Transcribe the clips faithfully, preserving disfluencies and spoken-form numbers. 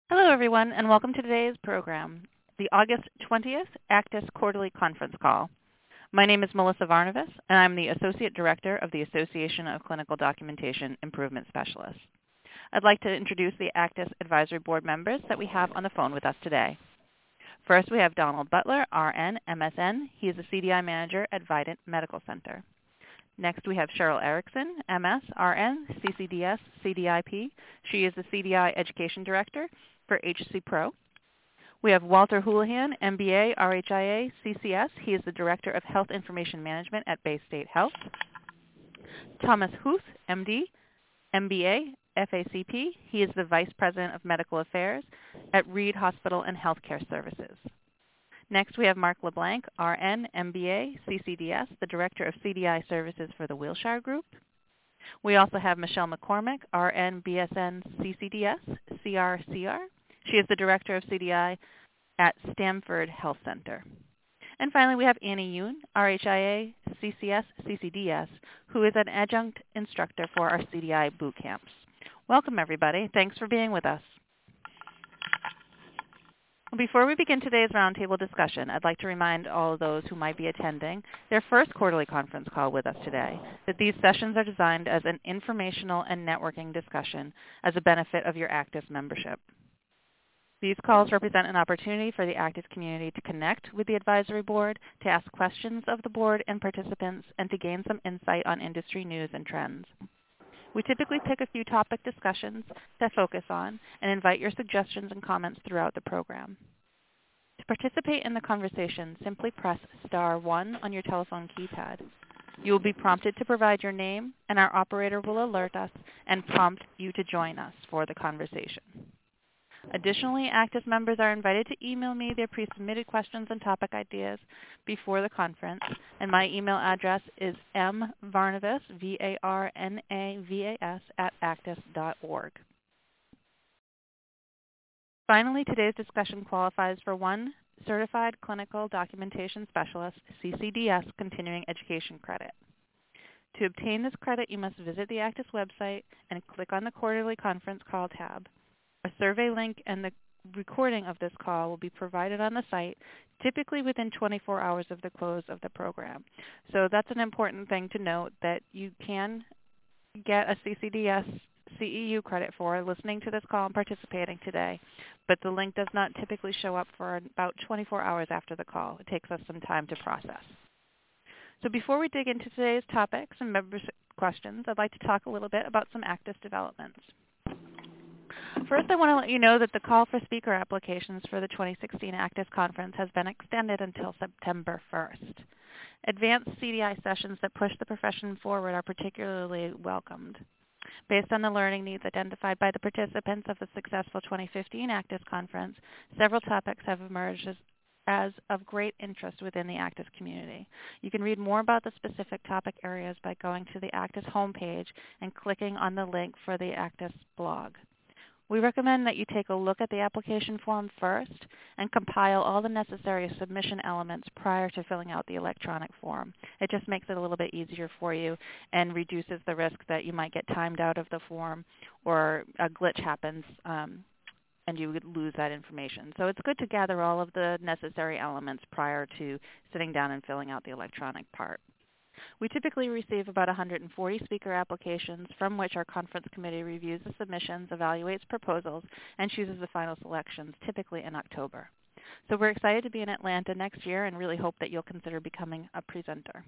Hello, everyone, and welcome to today's program, the August twentieth ACDIS Quarterly Conference Call. My name is Melissa Varnavas, and I'm the Associate Director of the Association of Clinical Documentation Improvement Specialists. I'd like to introduce the ACDIS Advisory Board members that we have on the phone with us today. First, we have Donald Butler, R N, M S N. He is a C D I Manager at Vidant Medical Center. Next, we have Cheryl Erickson, M S, R N, C C D S, C D I P. She is the C D I Education Director for H C Pro. We have Walter Houlihan, M B A, R H I A, C C S. He is the Director of Health Information Management at Bay State Health. Thomas Huth, M D, M B A, F A C P. He is the Vice President of Medical Affairs at Reed Hospital and Healthcare Services. Next, we have Mark LeBlanc, R N, M B A, C C D S, the Director of C D I Services for the Wilshire Group. We also have Michelle McCormick, R N, B S N, C C D S, C R C R. She is the Director of C D I at Stamford Health Center. And finally, we have Annie Yoon, R H I A, C C S, C C D S, who is an adjunct instructor for our C D I boot camps. Welcome, everybody. Thanks for being with us. Before we begin today's roundtable discussion, I'd like to remind all of those who might be attending their first quarterly conference call with us today that these sessions are designed as an informational and networking discussion as a benefit of your ACDIS membership. These calls represent an opportunity for the ACDIS community to connect with the advisory board, to ask questions of the board and participants, and to gain some insight on industry news and trends. We typically pick a few topic discussions to focus on and invite your suggestions and comments throughout the program. To participate in the conversation, simply press star one on your telephone keypad. You will be prompted to provide your name, and our operator will alert us and prompt you to join us for the conversation. Additionally, ACDIS members are invited to email me their pre-submitted questions and topic ideas before the conference, and my email address is mvarnavas, V A R N A V A S, at acdis dot org. Finally, today's discussion qualifies for one Certified Clinical Documentation Specialist, C C D S, Continuing Education Credit. To obtain this credit, you must visit the ACDIS website and click on the Quarterly Conference Call tab. A survey link and the recording of this call will be provided on the site, typically within twenty-four hours of the close of the program. So that's an important thing to note, that you can get a C C D S C E U credit for listening to this call and participating today, but the link does not typically show up for about twenty-four hours after the call. It takes us some time to process. So before we dig into today's topics and membership questions, I'd like to talk a little bit about some ACDIS developments. First, I want to let you know that the call for speaker applications for the twenty sixteen ACDIS conference has been extended until September first. Advanced C D I sessions that push the profession forward are particularly welcomed. Based on the learning needs identified by the participants of the successful twenty fifteen ACDIS conference, several topics have emerged as, as of great interest within the ACDIS community. You can read more about the specific topic areas by going to the ACDIS homepage and clicking on the link for the ACDIS blog. We recommend that you take a look at the application form first and compile all the necessary submission elements prior to filling out the electronic form. It just makes it a little bit easier for you and reduces the risk that you might get timed out of the form or a glitch happens um, and you would lose that information. So it's good to gather all of the necessary elements prior to sitting down and filling out the electronic part. We typically receive about one hundred forty speaker applications, from which our conference committee reviews the submissions, evaluates proposals, and chooses the final selections, typically in October. So we're excited to be in Atlanta next year and really hope that you'll consider becoming a presenter.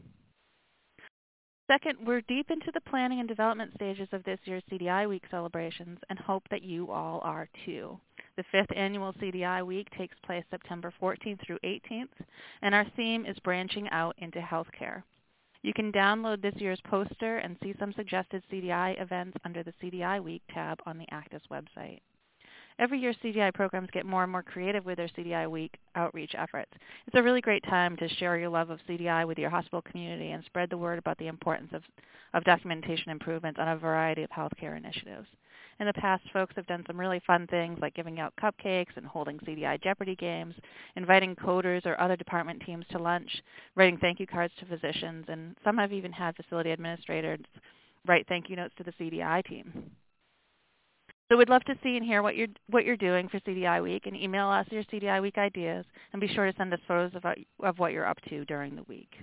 Second, we're deep into the planning and development stages of this year's C D I Week celebrations and hope that you all are too. The fifth annual C D I Week takes place September fourteenth through eighteenth, and our theme is branching out into healthcare. You can download this year's poster and see some suggested C D I events under the C D I Week tab on the ACDIS website. Every year, C D I programs get more and more creative with their C D I Week outreach efforts. It's a really great time to share your love of C D I with your hospital community and spread the word about the importance of, of documentation improvements on a variety of healthcare initiatives. In the past, folks have done some really fun things like giving out cupcakes and holding C D I Jeopardy games, inviting coders or other department teams to lunch, writing thank you cards to physicians, and some have even had facility administrators write thank you notes to the C D I team. So we'd love to see and hear what you're, what you're doing for C D I Week, and email us your C D I Week ideas, and be sure to send us photos of, of what you're up to during the week.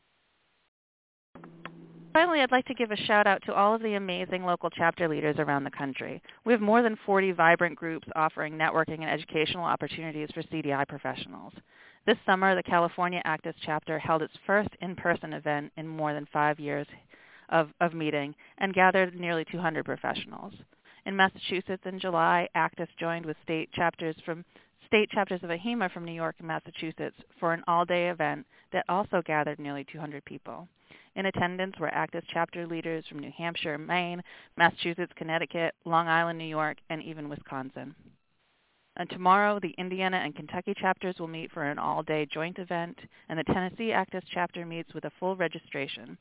Finally, I'd like to give a shout out to all of the amazing local chapter leaders around the country. We have more than forty vibrant groups offering networking and educational opportunities for C D I professionals. This summer, the California Actus chapter held its first in-person event in more than five years of, of meeting and gathered nearly two hundred professionals. In Massachusetts in July, Actus joined with state chapters from state chapters of AHIMA from New York and Massachusetts for an all-day event that also gathered nearly two hundred people. In attendance were Actus chapter leaders from New Hampshire, Maine, Massachusetts, Connecticut, Long Island, New York, and even Wisconsin. And tomorrow, the Indiana and Kentucky chapters will meet for an all-day joint event, and the Tennessee Actus chapter meets with a full registration.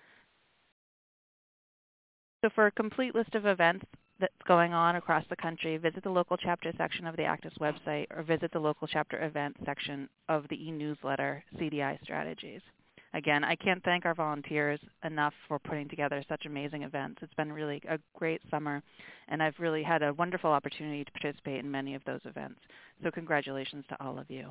So for a complete list of events that's going on across the country, visit the local chapter section of the Actus website or visit the local chapter events section of the e-newsletter C D I Strategies. Again, I can't thank our volunteers enough for putting together such amazing events. It's been really a great summer, and I've really had a wonderful opportunity to participate in many of those events. So congratulations to all of you.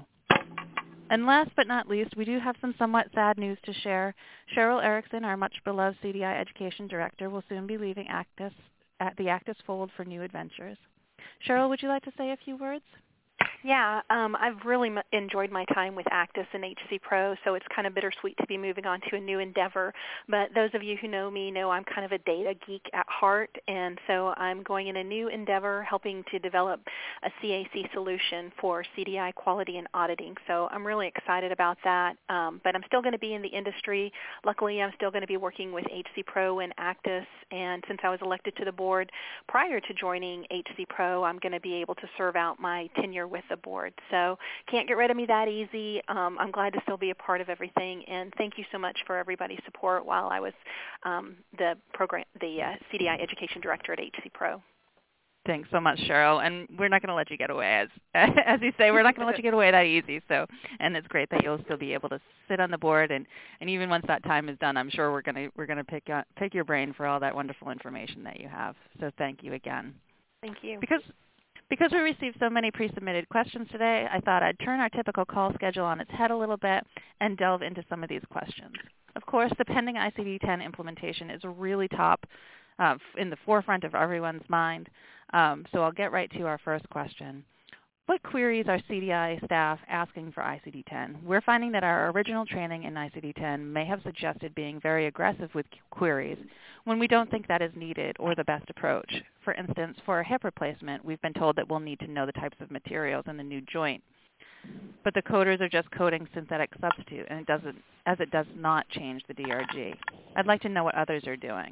And last but not least, we do have some somewhat sad news to share. Cheryl Erickson, our much-beloved C D I Education Director, will soon be leaving Actus, at the Actus fold for new adventures. Cheryl, would you like to say a few words? Yeah, um, I've really m- enjoyed my time with Actus and H C Pro, so it's kind of bittersweet to be moving on to a new endeavor. But those of you who know me know I'm kind of a data geek at heart, and so I'm going in a new endeavor helping to develop a C A C solution for C D I quality and auditing. So I'm really excited about that, um, but I'm still going to be in the industry. Luckily, I'm still going to be working with H C Pro and Actus, and since I was elected to the board prior to joining H C Pro, I'm going to be able to serve out my tenure with the board. So can't get rid of me that easy. Um, I'm glad to still be a part of everything, and thank you so much for everybody's support while I was um, the program, the uh, C D I Education Director at H C Pro. Thanks so much, Cheryl. And we're not going to let you get away, as as you say, we're not going to let you get away that easy. So, and it's great that you'll still be able to sit on the board, and, and even once that time is done, I'm sure we're going to we're going to pick uh, pick your brain for all that wonderful information that you have. So, thank you again. Thank you. Because Because we received so many pre-submitted questions today, I thought I'd turn our typical call schedule on its head a little bit and delve into some of these questions. Of course, the pending I C D ten implementation is really top uh, in the forefront of everyone's mind, um, so I'll get right to our first question. What queries are C D I staff asking for I C D ten? We're finding that our original training in I C D ten may have suggested being very aggressive with queries when we don't think that is needed or the best approach. For instance, for a hip replacement, we've been told that we'll need to know the types of materials in the new joint. But the coders are just coding synthetic substitute, and it doesn't, as it does not change the D R G. I'd like to know what others are doing.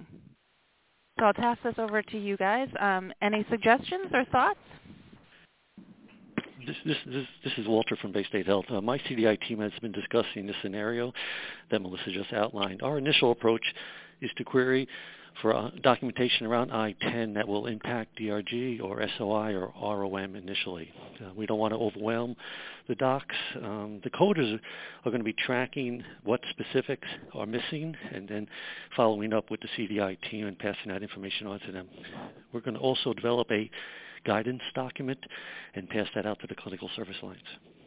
So I'll pass this over to you guys. Um, any suggestions or thoughts? This, this, this, this is Walter from Bay State Health. Uh, my C D I team has been discussing this scenario that Melissa just outlined. Our initial approach is to query for uh, documentation around I ten that will impact D R G or S O I or R O M initially. Uh, we don't want to overwhelm the docs. Um, the coders are going to be tracking what specifics are missing and then following up with the C D I team and passing that information on to them. We're going to also develop a guidance document and pass that out to the clinical service lines.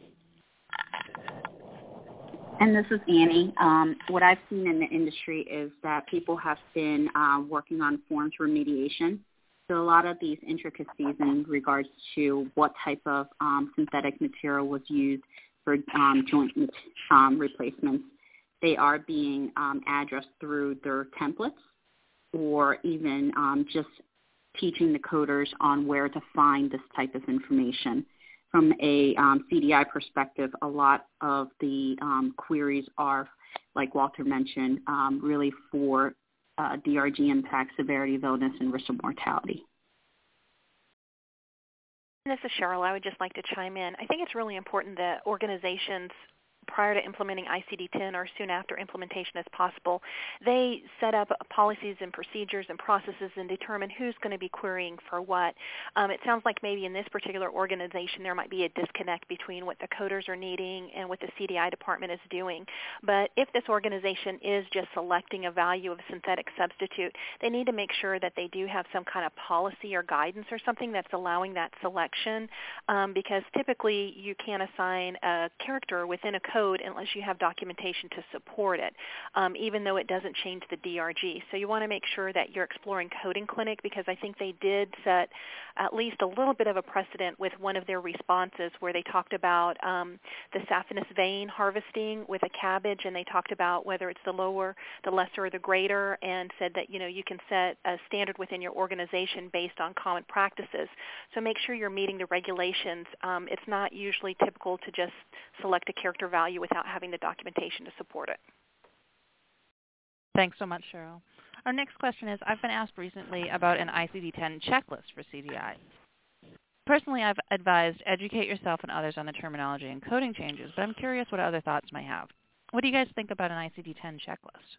And this is Annie. Um, what I've seen in the industry is that people have been uh, working on forms remediation. So a lot of these intricacies in regards to what type of um, synthetic material was used for um, joint um, replacements, they are being um, addressed through their templates or even um, just teaching the coders on where to find this type of information. From a um, C D I perspective, a lot of the um, queries are, like Walter mentioned, um, really for uh, D R G impact, severity of illness, and risk of mortality. This is Cheryl. I would just like to chime in. I think it's really important that organizations prior to implementing I C D ten or soon after implementation as possible, they set up policies and procedures and processes and determine who's going to be querying for what. Um, it sounds like maybe in this particular organization there might be a disconnect between what the coders are needing and what the C D I department is doing. But if this organization is just selecting a value of a synthetic substitute, they need to make sure that they do have some kind of policy or guidance or something that's allowing that selection, um, because typically you can't assign a character within a code unless you have documentation to support it, um, even though it doesn't change the D R G. So you want to make sure that you're exploring Coding Clinic, because I think they did set at least a little bit of a precedent with one of their responses where they talked about um, the saphenous vein harvesting with a cabbage, and they talked about whether it's the lower, the lesser, or the greater, and said that, you know, you can set a standard within your organization based on common practices. So make sure you're meeting the regulations. Um, it's not usually typical to just select a character value without having the documentation to support it. Thanks so much, Cheryl. Our next question is, I've been asked recently about an I C D ten checklist for C D I. Personally, I've advised educate yourself and others on the terminology and coding changes, but I'm curious what other thoughts might have. What do you guys think about an I C D ten checklist?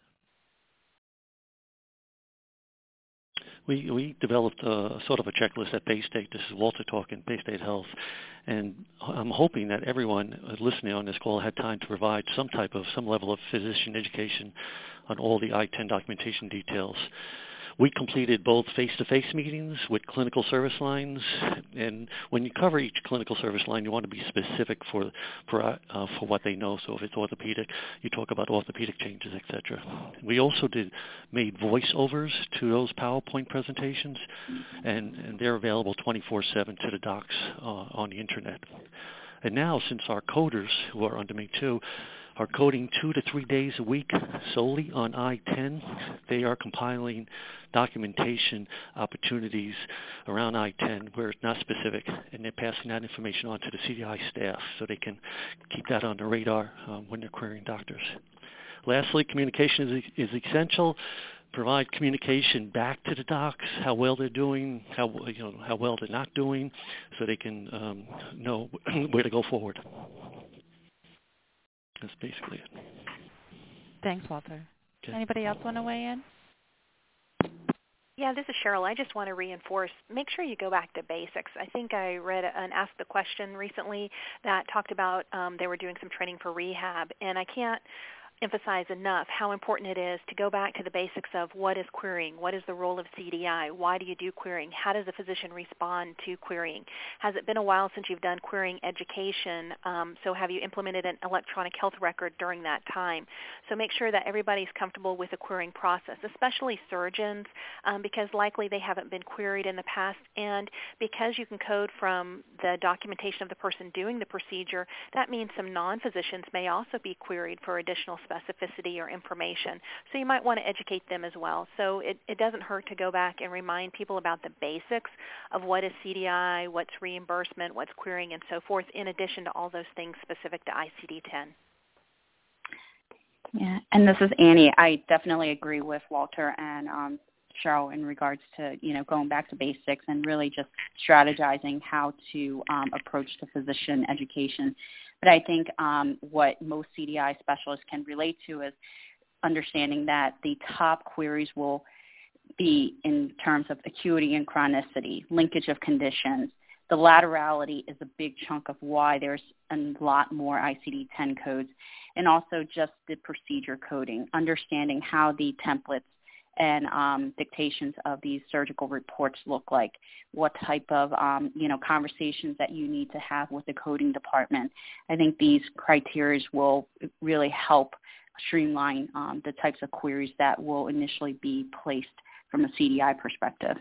We we developed a, sort of a checklist at Baystate. This is Walter talking, Baystate Health, and I'm hoping that everyone listening on this call had time to provide some type of, some level of physician education on all the I ten documentation details. We completed both face-to-face meetings with clinical service lines, and when you cover each clinical service line, you want to be specific for for uh, for what they know. So if it's orthopedic, you talk about orthopedic changes, et cetera. We also did made voiceovers to those PowerPoint presentations, and, and they're available twenty-four seven to the docs uh, on the internet. And now, since our coders, who are under me too, are coding two to three days a week solely on I ten, they are compiling documentation opportunities around I ten where it's not specific, and they're passing that information on to the C D I staff so they can keep that on the radar um, when they're querying doctors. Lastly, communication is, is essential. Provide communication back to the docs, how well they're doing, how you know how well they're not doing, so they can um, know where to go forward. That's basically it. Thanks, Walter. Okay. Anybody else want to weigh in? Yeah, this is Cheryl. I just want to reinforce, make sure you go back to basics. I think I read an Ask the Question recently that talked about um, they were doing some training for rehab, and I can't emphasize enough how important it is to go back to the basics of what is querying, what is the role of C D I, why do you do querying, how does a physician respond to querying, has it been a while since you've done querying education, um, so have you implemented an electronic health record during that time. So make sure that everybody's comfortable with the querying process, especially surgeons, um, because likely they haven't been queried in the past, and because you can code from the documentation of the person doing the procedure, that means some non-physicians may also be queried for additional specificity or information. So you might want to educate them as well. So it, it doesn't hurt to go back and remind people about the basics of what is C D I, what's reimbursement, what's querying, and so forth, in addition to all those things specific to I C D ten. Yeah, and this is Annie. I definitely agree with Walter and um, Cheryl in regards to, you know, going back to basics and really just strategizing how to um, approach the physician education. But I think um, what most C D I specialists can relate to is understanding that the top queries will be in terms of acuity and chronicity, linkage of conditions. The laterality is a big chunk of why there's a lot more I C D ten codes, and also just the procedure coding, understanding how the templates and um, dictations of these surgical reports look like, what type of um, you know conversations that you need to have with the coding department. I think these criteria will really help streamline um, the types of queries that will initially be placed from a C D I perspective.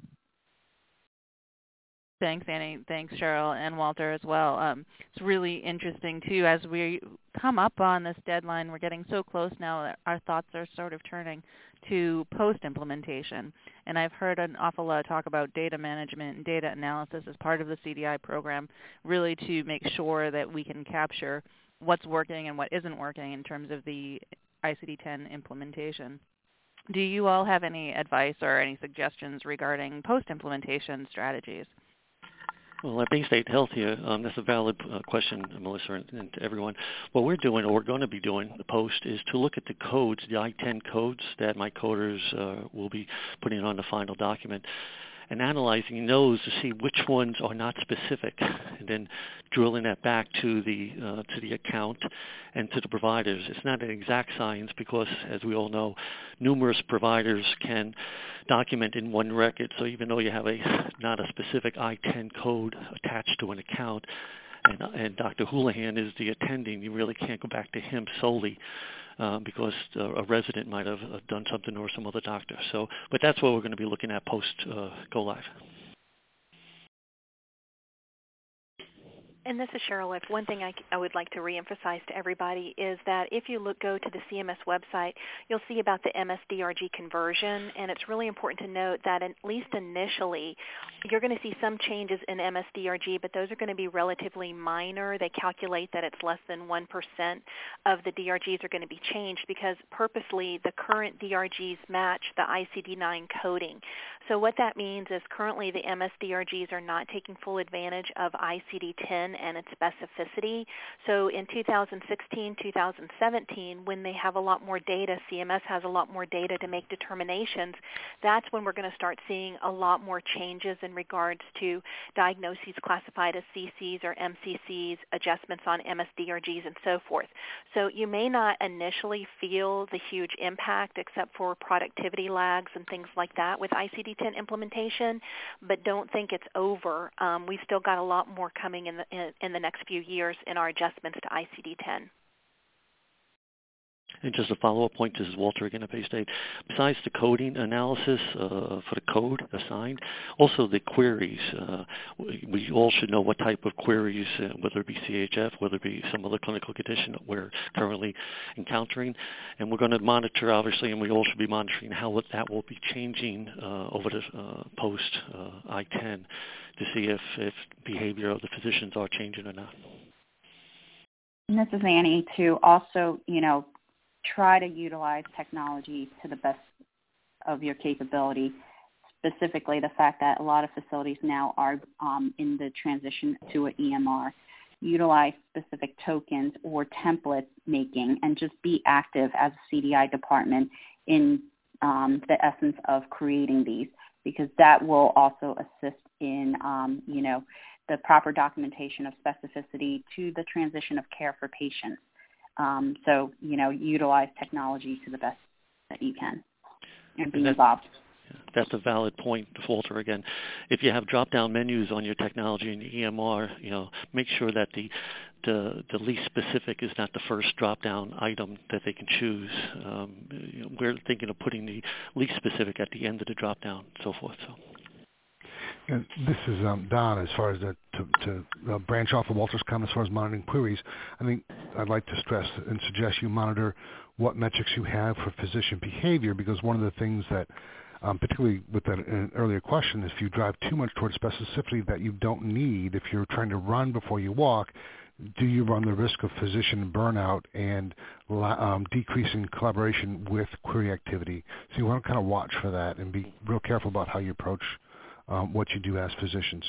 Thanks, Annie. Thanks, Cheryl and Walter as well. Um, it's really interesting, too, as we come up on this deadline. We're getting so close now that our thoughts are sort of turning to post-implementation. And I've heard an awful lot of talk about data management and data analysis as part of the C D I program, really to make sure that we can capture what's working and what isn't working in terms of the I C D ten implementation. Do you all have any advice or any suggestions regarding post-implementation strategies? Well, at Bay State Health here, um, that's a valid uh, question, Melissa, and, and to everyone. What we're doing, or we're going to be doing, the post, is to look at the codes, the I ten codes that my coders uh, will be putting on the final document, and analyzing those to see which ones are not specific, and then drilling that back to the uh, to the account and to the providers. It's not an exact science because, as we all know, numerous providers can document in one record. So even though you have a not a specific I ten code attached to an account, and, and Doctor Houlihan is the attending, you really can't go back to him solely. Uh, because uh, a resident might have uh, done something or some other doctor. So, but that's what we're going to be looking at post uh, go live. And this is Cheryl. If one thing I, I would like to reemphasize to everybody is that if you look, go to the C M S website, you'll see about the M S D R G conversion, and it's really important to note that at least initially, you're going to see some changes in M S D R G, but those are going to be relatively minor. They calculate that it's less than one percent of the D R Gs are going to be changed because purposely the current D R Gs match the I C D nine coding. So what that means is currently the M S D R Gs are not taking full advantage of I C D ten and its specificity. So in two thousand sixteen, two thousand seventeen, when they have a lot more data, C M S has a lot more data to make determinations, that's when we're going to start seeing a lot more changes in regards to diagnoses classified as C Cs or M C Cs, adjustments on M S D R Gs, and so forth. So you may not initially feel the huge impact except for productivity lags and things like that with I C D ten implementation, but don't think it's over. Um, we've still got a lot more coming in the, in, in the next few years in our adjustments to I C D ten. And just a follow-up point, this is Walter again at Bay State. Besides the coding analysis uh, for the code assigned, also the queries. Uh, we, we all should know what type of queries, uh, whether it be C H F, whether it be some other clinical condition that we're currently encountering. And we're going to monitor, obviously, and we all should be monitoring how that will be changing uh, over the uh, post uh, I ten to see if, if behavior of the physicians are changing or not. And this is Annie, to also, you know, try to utilize technology to the best of your capability, specifically the fact that a lot of facilities now are um, in the transition to an E M R. Utilize specific tokens or template making and just be active as a C D I department in um, the essence of creating these, because that will also assist in, um, you know, the proper documentation of specificity to the transition of care for patients. Um, so, you know, utilize technology to the best that you can and be involved. That's a valid point, Walter, again. If you have drop-down menus on your technology in the E M R, you know, make sure that the, the, the least specific is not the first drop-down item that they can choose. Um, you know, we're thinking of putting the least specific at the end of the drop-down and so forth. So. And this is um, Don. As far as the, to, to uh, branch off of Walter's comment as far as monitoring queries, I think I'd like to stress and suggest you monitor what metrics you have for physician behavior, because one of the things that, um, particularly with that, an earlier question, is if you drive too much towards specificity that you don't need, if you're trying to run before you walk, do you run the risk of physician burnout and um, decreasing collaboration with query activity? So you want to kind of watch for that and be real careful about how you approach Um, what you do as physicians.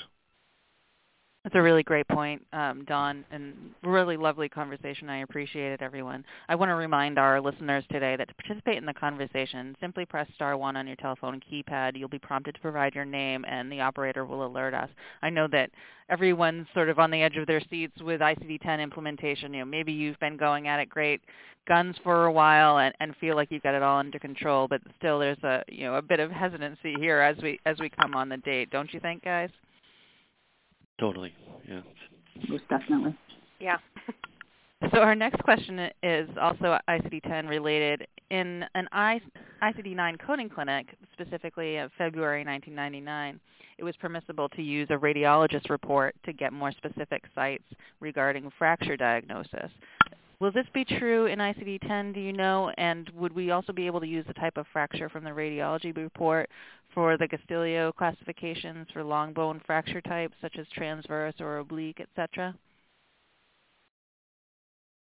That's a really great point, um, Don, and really lovely conversation. I appreciate it, everyone. I want to remind our listeners today that to participate in the conversation, simply press star one on your telephone keypad. You'll be prompted to provide your name, and the operator will alert us. I know that everyone's sort of on the edge of their seats with I C D ten implementation. You know, maybe you've been going at it great guns for a while and, and feel like you've got it all under control, but still there's a you know a bit of hesitancy here as we as we come on the date, don't you think, guys? Totally, yeah. Most definitely. Yeah. So our next question is also I C D ten related. In an I C D nine coding clinic, specifically in February nineteen ninety-nine, it was permissible to use a radiologist report to get more specific sites regarding fracture diagnosis. Will this be true in I C D ten, do you know? And would we also be able to use the type of fracture from the radiology report for the Gastillo classifications for long bone fracture types, such as transverse or oblique, et cetera?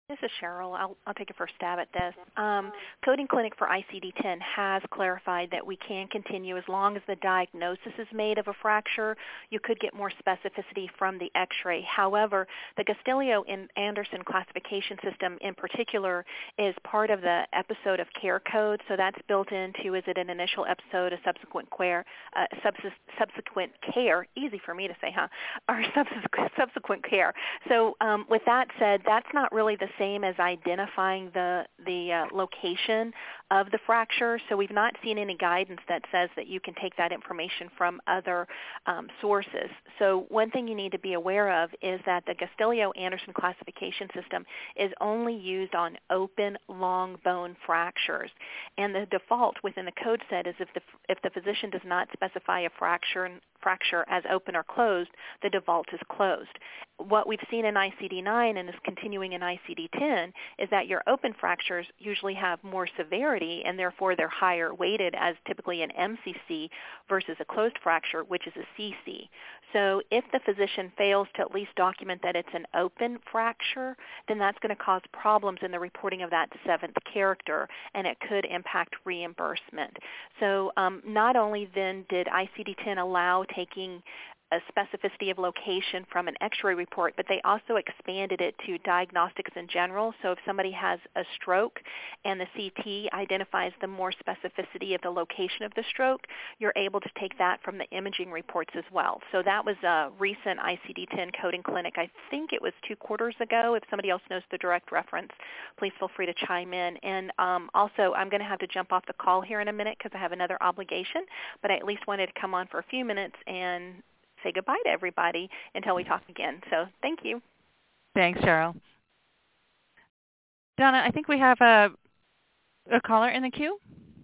This is Cheryl. I'll, I'll take a first stab at this. Um, Coding Clinic for I C D ten has clarified that we can continue as long as the diagnosis is made of a fracture. You could get more specificity from the x-ray. However, the Gastillo and Anderson classification system in particular is part of the episode of care code, so that's built into, is it an initial episode, a subsequent care, uh, subs- subsequent care, easy for me to say, huh, or subsequent, subsequent care. So um, with that said, that's not really the same as identifying the the uh, location of the fracture. So we've not seen any guidance that says that you can take that information from other um, sources. So one thing you need to be aware of is that the Gastillo-Anderson classification system is only used on open, long bone fractures. And the default within the code set is if the if the physician does not specify a fracture fracture as open or closed, the default is closed. What we've seen in I C D nine and is continuing in I C D ten is that your open fractures usually have more severity and therefore they're higher weighted as typically an M C C versus a closed fracture, which is a C C. So if the physician fails to at least document that it's an open fracture, then that's going to cause problems in the reporting of that seventh character, and it could impact reimbursement. So um, not only then did I C D ten allow taking a specificity of location from an x-ray report, but they also expanded it to diagnostics in general. So if somebody has a stroke and the C T identifies the more specificity of the location of the stroke, you're able to take that from the imaging reports as well. So that was a recent I C D ten coding clinic. I think it was two quarters ago. If somebody else knows the direct reference, please feel free to chime in. And um, also, I'm going to have to jump off the call here in a minute because I have another obligation, but I at least wanted to come on for a few minutes and say goodbye to everybody until we talk again. So thank you. Thanks, Cheryl. Donna, I think we have a, a caller in the queue.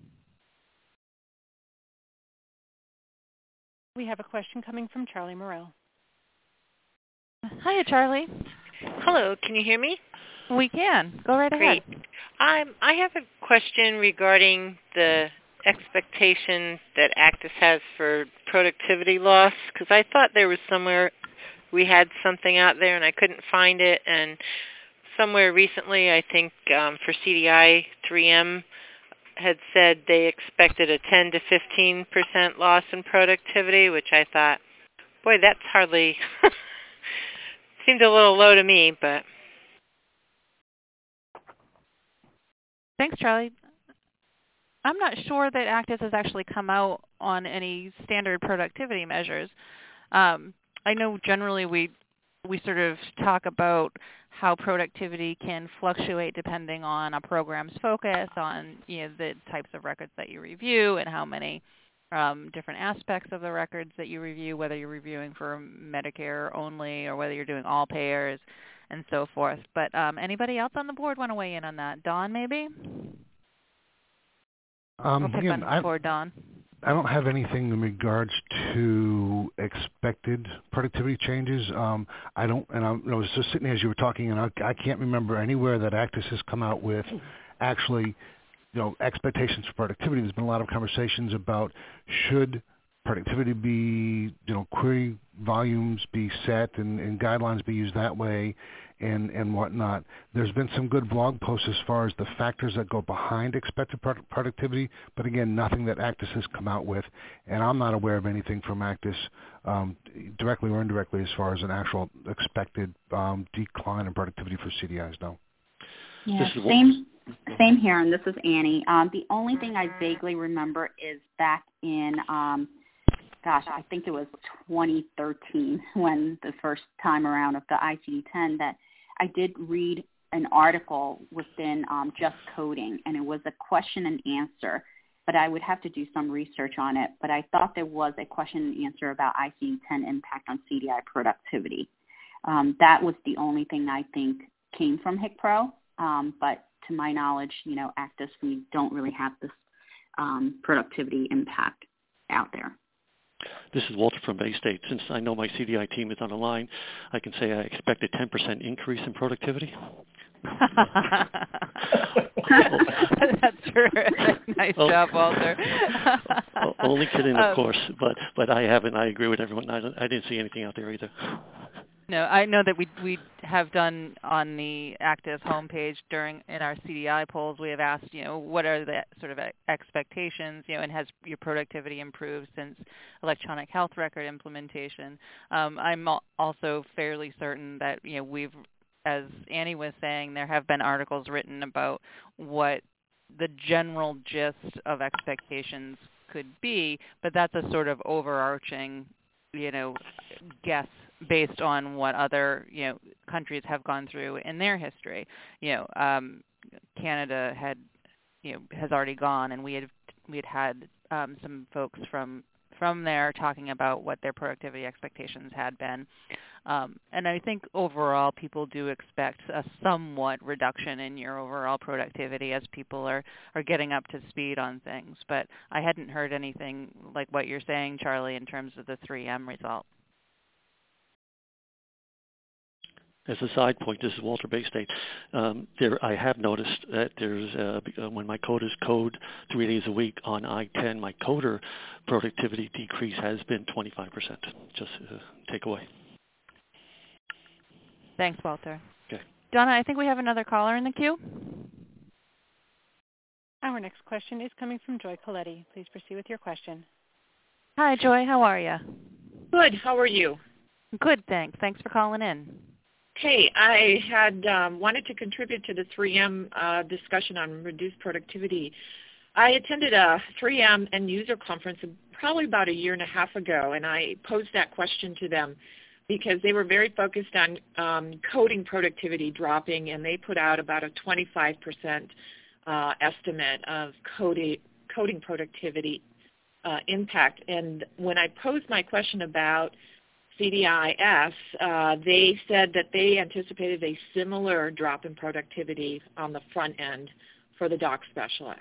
We have a question coming from Charlie Morell. Hiya, Charlie. Hello, can you hear me? We can. Go right Great. ahead. Um, I have a question regarding the expectation that ACDIS has for productivity loss, because I thought there was somewhere we had something out there and I couldn't find it, and somewhere recently I think um, for C D I three M had said they expected a ten to fifteen percent loss in productivity, which I thought, boy, that's hardly, seemed a little low to me, but. Thanks, Charlie. I'm not sure that ACDIS has actually come out on any standard productivity measures. Um, I know generally we we sort of talk about how productivity can fluctuate depending on a program's focus, on you know the types of records that you review, and how many um, different aspects of the records that you review, whether you're reviewing for Medicare only or whether you're doing all payers, and so forth. But um, anybody else on the board want to weigh in on that? Dawn, maybe? Um, we'll pick again, one before Dawn. I don't have anything in regards to expected productivity changes. Um, I don't, and I, I was just sitting as you were talking, and I, I can't remember anywhere that ACDIS has come out with actually, you know, expectations for productivity. There's been a lot of conversations about should productivity be, you know, query volumes be set and, and guidelines be used that way, and, and whatnot. There's been some good blog posts as far as the factors that go behind expected product productivity, but again, nothing that ACDIS has come out with, and I'm not aware of anything from ACDIS um, directly or indirectly as far as an actual expected um, decline in productivity for C D Is, no. Yeah, same, same here, and this is Annie. Um, the only thing I vaguely remember is back in um, gosh, I think it was twenty thirteen when the first time around of the I C D ten that I did read an article within um, Just Coding, and it was a question and answer, but I would have to do some research on it. But I thought there was a question and answer about I C D ten impact on C D I productivity. Um, that was the only thing I think came from HICPro, um, but to my knowledge, you know, ACDIS, we don't really have this um, productivity impact out there. This is Walter from Bay State. Since I know my C D I team is on the line, I can say I expect a ten percent increase in productivity. That's terrific. Nice oh, job, Walter. Only kidding, of um, course, but but I haven't. I agree with everyone. I, I didn't see anything out there either. No, I know that we we have done on the Actis homepage during in our C D I polls, we have asked, you know, what are the sort of expectations, you know, and has your productivity improved since electronic health record implementation? Um, I'm also fairly certain that, you know, we've, as Annie was saying, there have been articles written about what the general gist of expectations could be, but that's a sort of overarching, you know, guess based on what other, you know, countries have gone through in their history. You know, um, Canada had, you know, has already gone, and we had we had had um, some folks from from there talking about what their productivity expectations had been. Um, and I think overall people do expect a somewhat reduction in your overall productivity as people are, are getting up to speed on things. But I hadn't heard anything like what you're saying, Charlie, in terms of the three M result. As a side point, this is Walter Bay State. Um, there, I have noticed that there's uh, when my coders code three days a week on I ten, my coder productivity decrease has been twenty-five percent. Just uh, take away. Thanks, Walter. Okay. Donna, I think we have another caller in the queue. Our next question is coming from Joy Coletti. Please proceed with your question. Hi, Joy. How are you? Good. How are you? Good, thanks. Thanks for calling in. Hey, I had um, wanted to contribute to the three M uh, discussion on reduced productivity. I attended a three M end user conference probably about a year and a half ago, and I posed that question to them because they were very focused on um, coding productivity dropping, and they put out about a twenty-five percent uh, estimate of coding, coding productivity uh, impact. And when I posed my question about C D I S, uh, they said that they anticipated a similar drop in productivity on the front end for the doc specialists.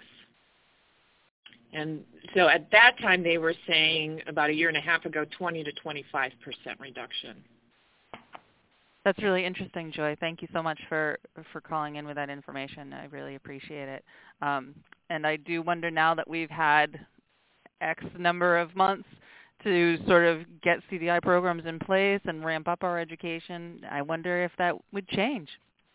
And so at that time they were saying about a year and a half ago, twenty to twenty-five percent reduction. That's really interesting, Joy. Thank you so much for, for calling in with that information. I really appreciate it. Um, and I do wonder, now that we've had X number of months to sort of get C D I programs in place and ramp up our education, I wonder if that would change.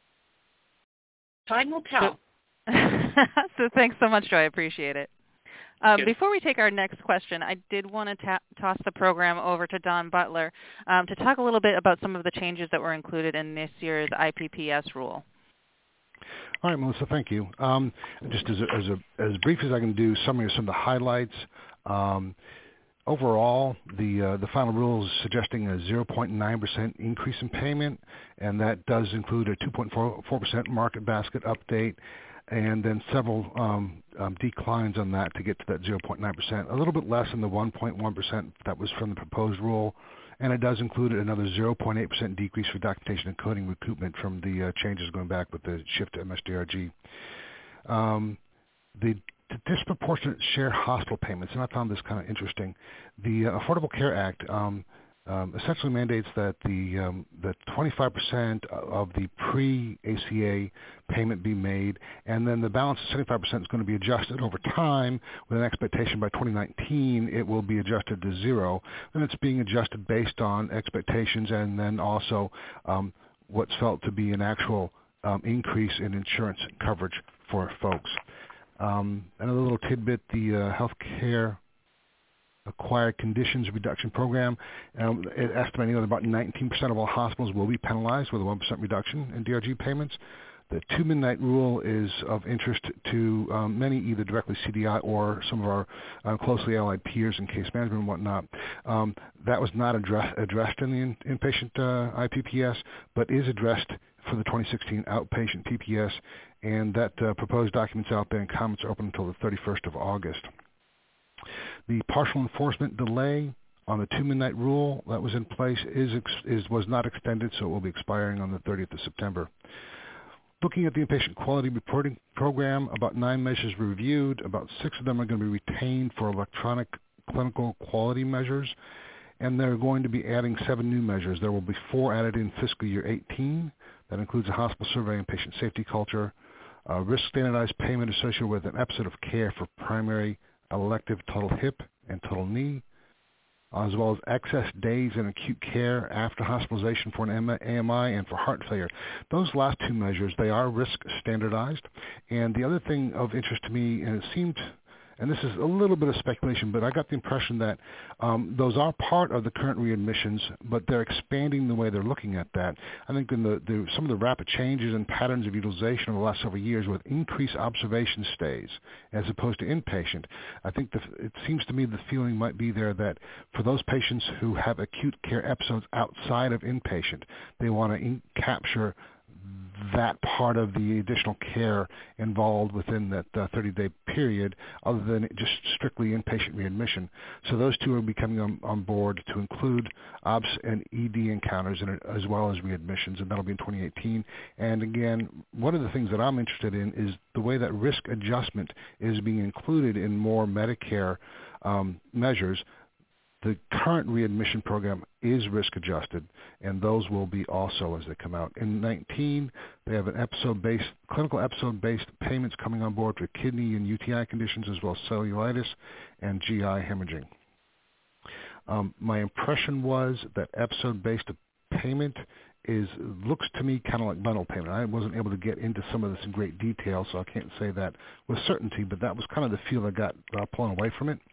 Time will tell. So, so thanks so much, Joy. I appreciate it. Um, before we take our next question, I did want to ta- toss the program over to Don Butler um, to talk a little bit about some of the changes that were included in this year's I P P S rule. All right, Melissa, thank you. Um, just as a, as, a, as brief as I can do, summary of some of the highlights. Um, Overall, the uh, the final rule is suggesting a zero point nine percent increase in payment, and that does include a two point four percent market basket update, and then several um, um, declines on that to get to that zero point nine percent, a little bit less than the one point one percent that was from the proposed rule, and it does include another zero point eight percent decrease for documentation and coding recoupment from the uh, changes going back with the shift to M S D R G. Um, the The disproportionate share hospital payments, and I found this kind of interesting. The uh, Affordable Care Act um, um, essentially mandates that the um, that twenty-five percent of the pre-A C A payment be made, and then the balance of seventy-five percent is going to be adjusted over time with an expectation by twenty nineteen it will be adjusted to zero, and it's being adjusted based on expectations and then also um, what's felt to be an actual um, increase in insurance coverage for folks. Um, another little tidbit, the uh, Healthcare Acquired Conditions Reduction Program, um, it estimating that about nineteen percent of all hospitals will be penalized with a one percent reduction in D R G payments. The two-midnight rule is of interest to um, many, either directly C D I or some of our uh, closely allied peers in case management and whatnot. Um, that was not address, addressed in the in, inpatient uh, I P P S, but is addressed for the twenty sixteen outpatient P P S, and that uh, proposed documents out there and comments are open until the thirty-first of August. The partial enforcement delay on the two-midnight rule that was in place is, is was not extended, so it will be expiring on the thirtieth of September. Looking at the inpatient quality reporting program, about nine measures were reviewed. About six of them are going to be retained for electronic clinical quality measures, and they're going to be adding seven new measures. There will be four added in fiscal year eighteen. That includes a hospital survey and patient safety culture, uh, risk standardized payment associated with an episode of care for primary elective total hip and total knee, as well as excess days in acute care after hospitalization for an A M I and for heart failure. Those last two measures, they are risk standardized. And the other thing of interest to me, and it seemed, and this is a little bit of speculation, but I got the impression that um, those are part of the current readmissions, but they're expanding the way they're looking at that. I think in the, the, some of the rapid changes in patterns of utilization over the last several years with increased observation stays as opposed to inpatient, I think the, it seems to me the feeling might be there that for those patients who have acute care episodes outside of inpatient, they want to in- capture that part of the additional care involved within that uh, thirty-day period other than just strictly inpatient readmission. So those two are becoming on, on board to include O B S and E D encounters in it, as well as readmissions, and that'll be in twenty eighteen. And again, one of the things that I'm interested in is the way that risk adjustment is being included in more Medicare um, measures. The current readmission program is risk adjusted, and those will be also as they come out. In nineteen, they have an episode-based, clinical episode-based payments coming on board for kidney and U T I conditions, as well as cellulitis and G I hemorrhaging. Um, my impression was that episode-based payment is looks to me kind of like bundle payment. I wasn't able to get into some of this in great detail, so I can't say that with certainty, but that was kind of the feel I got uh, pulling away from it.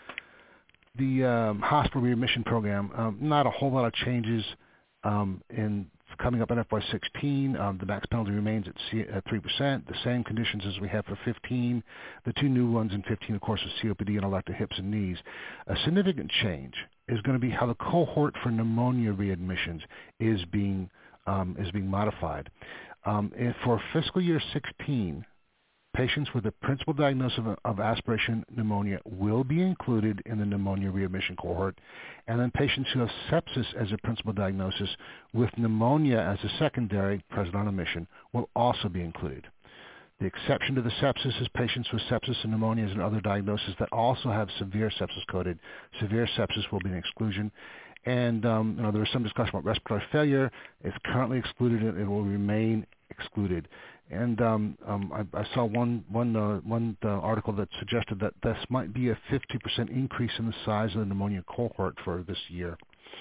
The um, hospital readmission program, um, not a whole lot of changes um, in coming up in F Y sixteen. Um, the max penalty remains at, C- at three percent, the same conditions as we have for fifteen. The two new ones in fifteen, of course, are C O P D and elective hips and knees. A significant change is going to be how the cohort for pneumonia readmissions is being, um, is being modified. Um, and for fiscal year sixteen, patients with a principal diagnosis of, of aspiration pneumonia will be included in the pneumonia readmission cohort, and then patients who have sepsis as a principal diagnosis with pneumonia as a secondary present on admission will also be included. The exception to the sepsis is patients with sepsis and pneumonias and other diagnoses that also have severe sepsis coded. Severe sepsis will be an exclusion. And um, you know, there was some discussion about respiratory failure. It's currently excluded, and it will remain excluded. And um, um, I, I saw one one uh, one uh, article that suggested that this might be a fifty percent increase in the size of the pneumonia cohort for this year.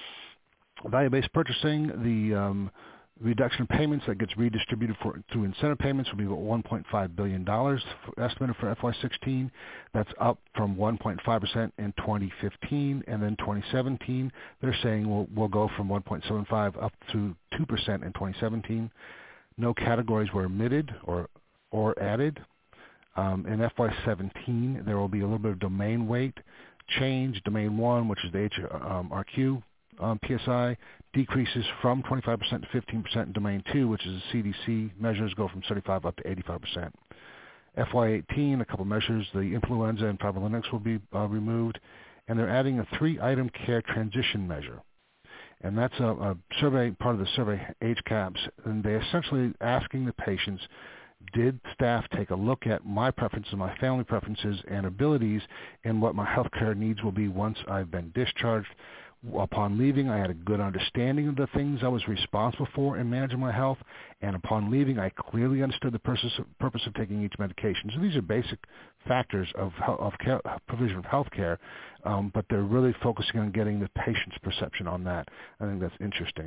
Value-based purchasing, the um, reduction in payments that gets redistributed for, through incentive payments will be about one point five billion dollars for, estimated for F Y sixteen. That's up from one point five percent in twenty fifteen, and then twenty seventeen, they're saying we'll, we'll go from one point seven five up to two percent in twenty seventeen. No categories were omitted or or added. Um, in F Y seventeen, there will be a little bit of domain weight change. Domain one, which is the H R Q um, P S I, decreases from twenty-five percent to fifteen percent. In Domain two, which is the C D C measures, go from seventy-five up to eighty-five percent. F Y eighteen, a couple measures, the influenza and fibrinolytics will be uh, removed, and they're adding a three-item care transition measure. And that's a, a survey, part of the survey H CAHPS, and they're essentially asking the patients, did staff take a look at my preferences, my family preferences, and abilities, and what my health care needs will be once I've been discharged? Upon leaving, I had a good understanding of the things I was responsible for in managing my health, and upon leaving, I clearly understood the purpose of, purpose of taking each medication. So these are basic factors of, of care, provision of health care, um, but they're really focusing on getting the patient's perception on that. I think that's interesting.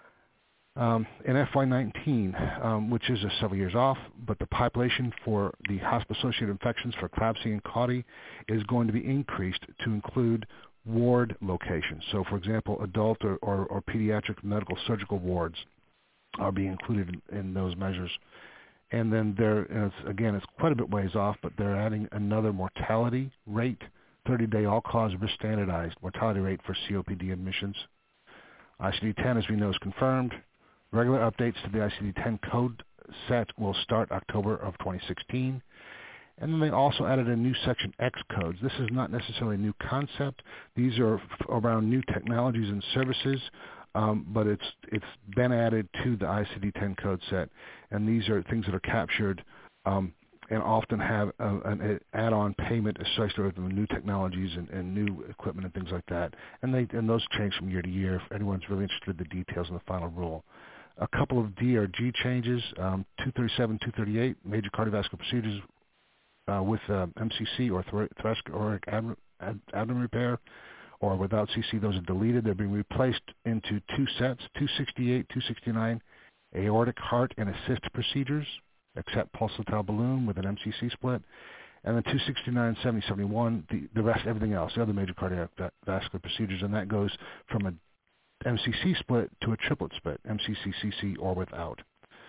Um, in F Y nineteen, um, which is just several years off, but the population for the hospital-associated infections for CLABSI and CAUTI is going to be increased to include ward locations. So, for example, adult or, or, or pediatric medical surgical wards are being included in, in those measures. And then there, and it's, again, it's quite a bit ways off, but they're adding another mortality rate, thirty-day all-cause risk standardized mortality rate for C O P D admissions. I C D ten, as we know, is confirmed. Regular updates to the I C D ten code set will start October of twenty sixteen. And then they also added a new Section X codes. This is not necessarily a new concept. These are f- around new technologies and services, um, but it's it's been added to the I C D ten code set. And these are things that are captured um, and often have a, an add-on payment associated with them, new technologies and, and new equipment and things like that. And they and those change from year to year if anyone's really interested in the details in the final rule. A couple of D R G changes, um, two thirty-seven, two thirty-eight, major cardiovascular procedures Uh, with uh, M C C or thoracic aortic abdomen repair or without C C, those are deleted. They're being replaced into two sets, two sixty-eight, two sixty-nine, aortic heart and assist procedures, except pulsatile balloon with an M C C split, and then two sixty-nine, seventy, seventy-one, the, the rest, everything else, the other major cardiac vascular procedures, and that goes from a M C C split to a triplet split, M C C, C C, or without.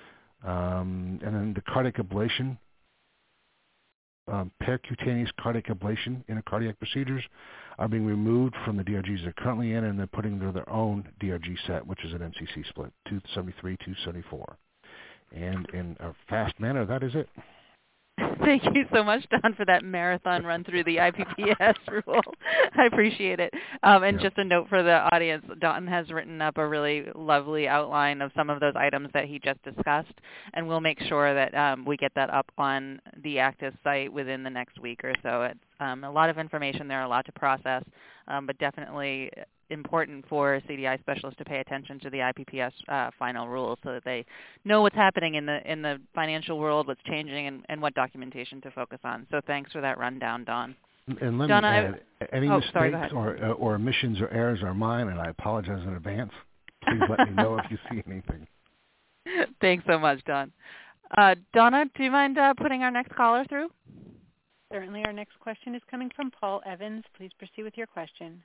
Um, and then the cardiac ablation, um, percutaneous cardiac ablation in cardiac procedures are being removed from the D R Gs they're currently in, and they're putting their, their own D R G set, which is an M C C split, two seventy-three, two seventy-four. And in a fast manner, that is it. Thank you so much, Don, for that marathon run through the I P P S rule. I appreciate it. Um, and yeah. Just a note for the audience, Don has written up a really lovely outline of some of those items that he just discussed, and we'll make sure that um, we get that up on the ACTIS site within the next week or so. It's um, a lot of information there, a lot to process, um, but definitely important for C D I specialists to pay attention to the I P P S uh, final rules so that they know what's happening in the in the financial world, what's changing, and, and what documentation to focus on. So thanks for that rundown, Don. And let Donna, me add, any oh, mistakes sorry, or uh, or omissions or errors are mine, and I apologize in advance. Please let me know if you see anything. Thanks so much, Don. Uh, Donna, do you mind uh, putting our next caller through? Certainly. Our next question is coming from Paul Evans. Please proceed with your question.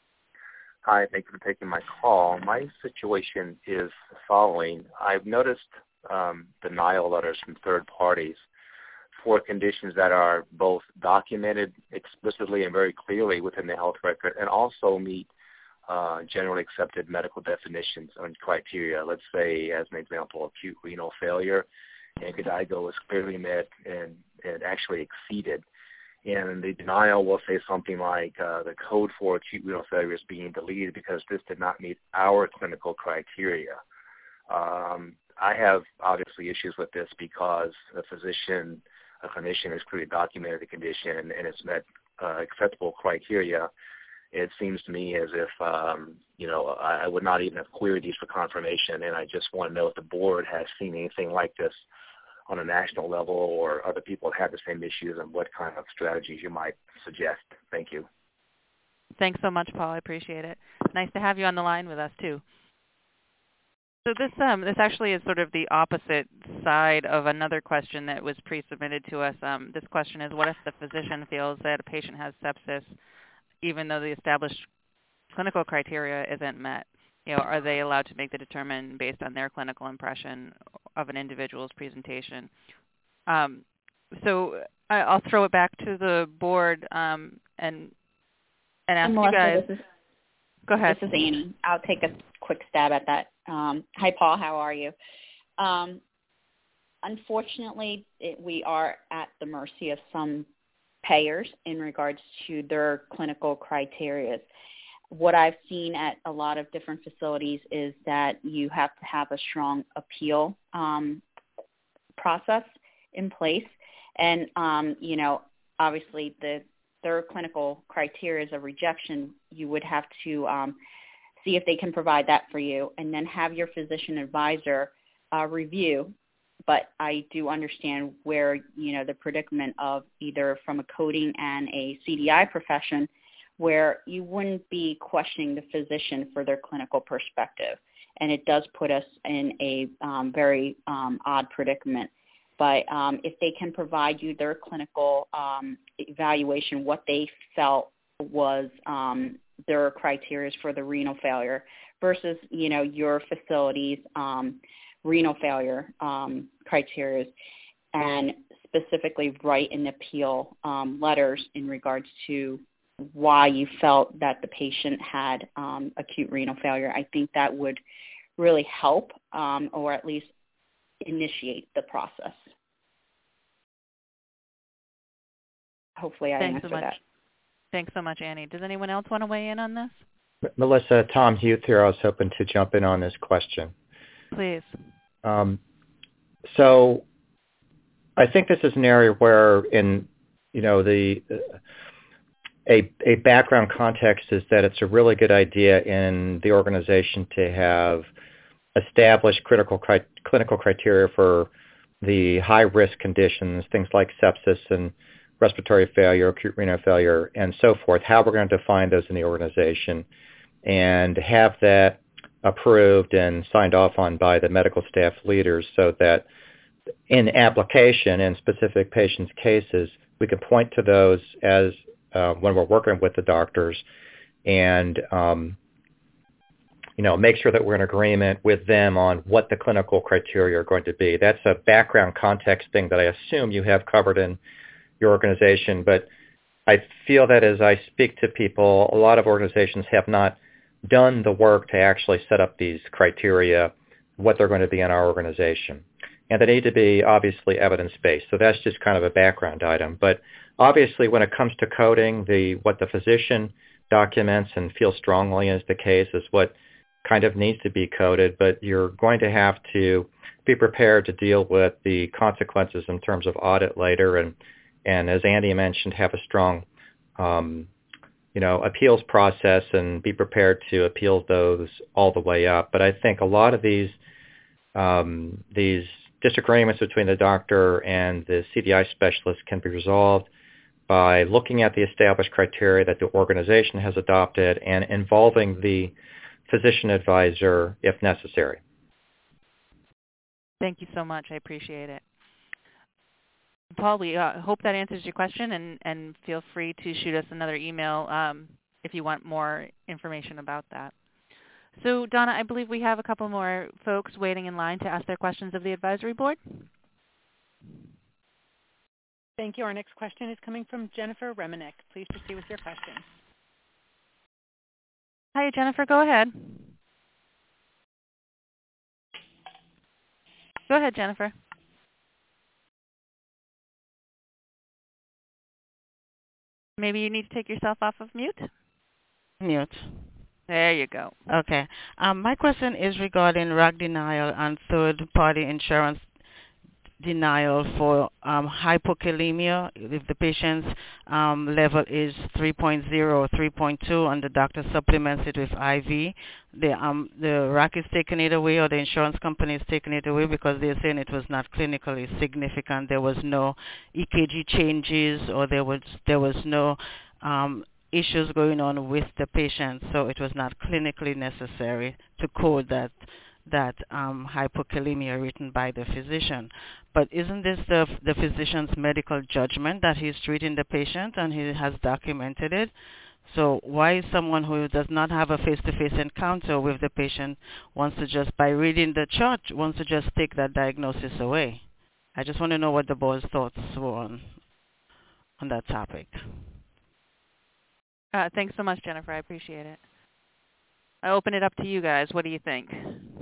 Hi, thank you for taking my call. My situation is the following. I've noticed um, denial letters from third parties for conditions that are both documented explicitly and very clearly within the health record and also meet uh, generally accepted medical definitions and criteria. Let's say, as an example, acute renal failure, and KDIGO is clearly met and, and actually exceeded. And the denial will say something like uh, the code for acute renal failure is being deleted because this did not meet our clinical criteria. Um, I have obviously issues with this because a physician, a clinician has clearly documented the condition and it's met uh, acceptable criteria. It seems to me as if, um, you know, I, I would not even have queried these for confirmation, and I just want to know if the board has seen anything like this on a national level or other people have the same issues and what kind of strategies you might suggest. Thank you. Thanks so much, Paul. I appreciate it. Nice to have you on the line with us, too. So this um, this actually is sort of the opposite side of another question that was pre-submitted to us. Um, this question is, what if the physician feels that a patient has sepsis even though the established clinical criteria isn't met? You know, are they allowed to make the determination based on their clinical impression of an individual's presentation? Um, so I, I'll throw it back to the board um, and and ask Melissa, you guys. This is, Go ahead. This is Annie. I'll take a quick stab at that. Um, hi, Paul. How are you? Um, unfortunately, it, we are at the mercy of some payers in regards to their clinical criteria. What I've seen at a lot of different facilities is that you have to have a strong appeal um, process in place. And, um, you know, obviously the their clinical criteria of rejection, you would have to um, see if they can provide that for you and then have your physician advisor uh, review. But I do understand where, you know, the predicament of either from a coding and a C D I profession where you wouldn't be questioning the physician for their clinical perspective. And it does put us in a um, very um, odd predicament. But um, if they can provide you their clinical um, evaluation, what they felt was um, their criteria for the renal failure versus, you know, your facility's um, renal failure um, criteria, and specifically write in appeal um, letters in regards to why you felt that the patient had um, acute renal failure, I think that would really help um, or at least initiate the process. Hopefully I Thanks answered so much. that. Thanks so much, Annie. Does anyone else want to weigh in on this? Melissa, Tom Huth here. I was hoping to jump in on this question. Please. Um, so I think this is an area where in, you know, the uh, a, a background context is that it's a really good idea in the organization to have established critical cri- clinical criteria for the high-risk conditions, things like sepsis and respiratory failure, acute renal failure, and so forth, how we're going to define those in the organization and have that approved and signed off on by the medical staff leaders so that in application in specific patients' cases, we can point to those as uh, when we're working with the doctors and um, you know, make sure that we're in agreement with them on what the clinical criteria are going to be. That's a background context thing that I assume you have covered in your organization, but I feel that as I speak to people, a lot of organizations have not done the work to actually set up these criteria, what they're going to be in our organization. And they need to be obviously evidence-based. So that's just kind of a background item. But obviously when it comes to coding, the what the physician documents and feels strongly is the case is what kind of needs to be coded, but you're going to have to be prepared to deal with the consequences in terms of audit later, and, and as Andy mentioned, have a strong, um, you know, appeals process and be prepared to appeal those all the way up. But I think a lot of these um, these disagreements between the doctor and the C D I specialist can be resolved by looking at the established criteria that the organization has adopted and involving the physician advisor if necessary. Thank you so much. I appreciate it. Paul, we uh, hope that answers your question, and, and feel free to shoot us another email um, if you want more information about that. So, Donna, I believe we have a couple more folks waiting in line to ask their questions of the advisory board. Thank you. Our next question is coming from Jennifer Remenek. Please proceed with your question. Hi, Jennifer. Go ahead. Go ahead, Jennifer. Maybe you need to take yourself off of mute? Mute. There you go. Okay. Um, my question is regarding R A C denial and third-party insurance denial for um, hypokalemia. If the patient's um, level is three point zero or three point two and the doctor supplements it with I V, the, um, the R A C is taking it away, or the insurance company is taking it away because they're saying it was not clinically significant. There was no E K G changes, or there was there was no um, issues going on with the patient, so it was not clinically necessary to code that that um, hypokalemia written by the physician. But isn't this the, the physician's medical judgment that he's treating the patient and he has documented it? So why is someone who does not have a face-to-face encounter with the patient wants to just, by reading the chart, wants to just take that diagnosis away? I just want to know what the board's thoughts were on, on that topic. Uh, thanks so much, Jennifer. I appreciate it. I open it up to you guys. What do you think?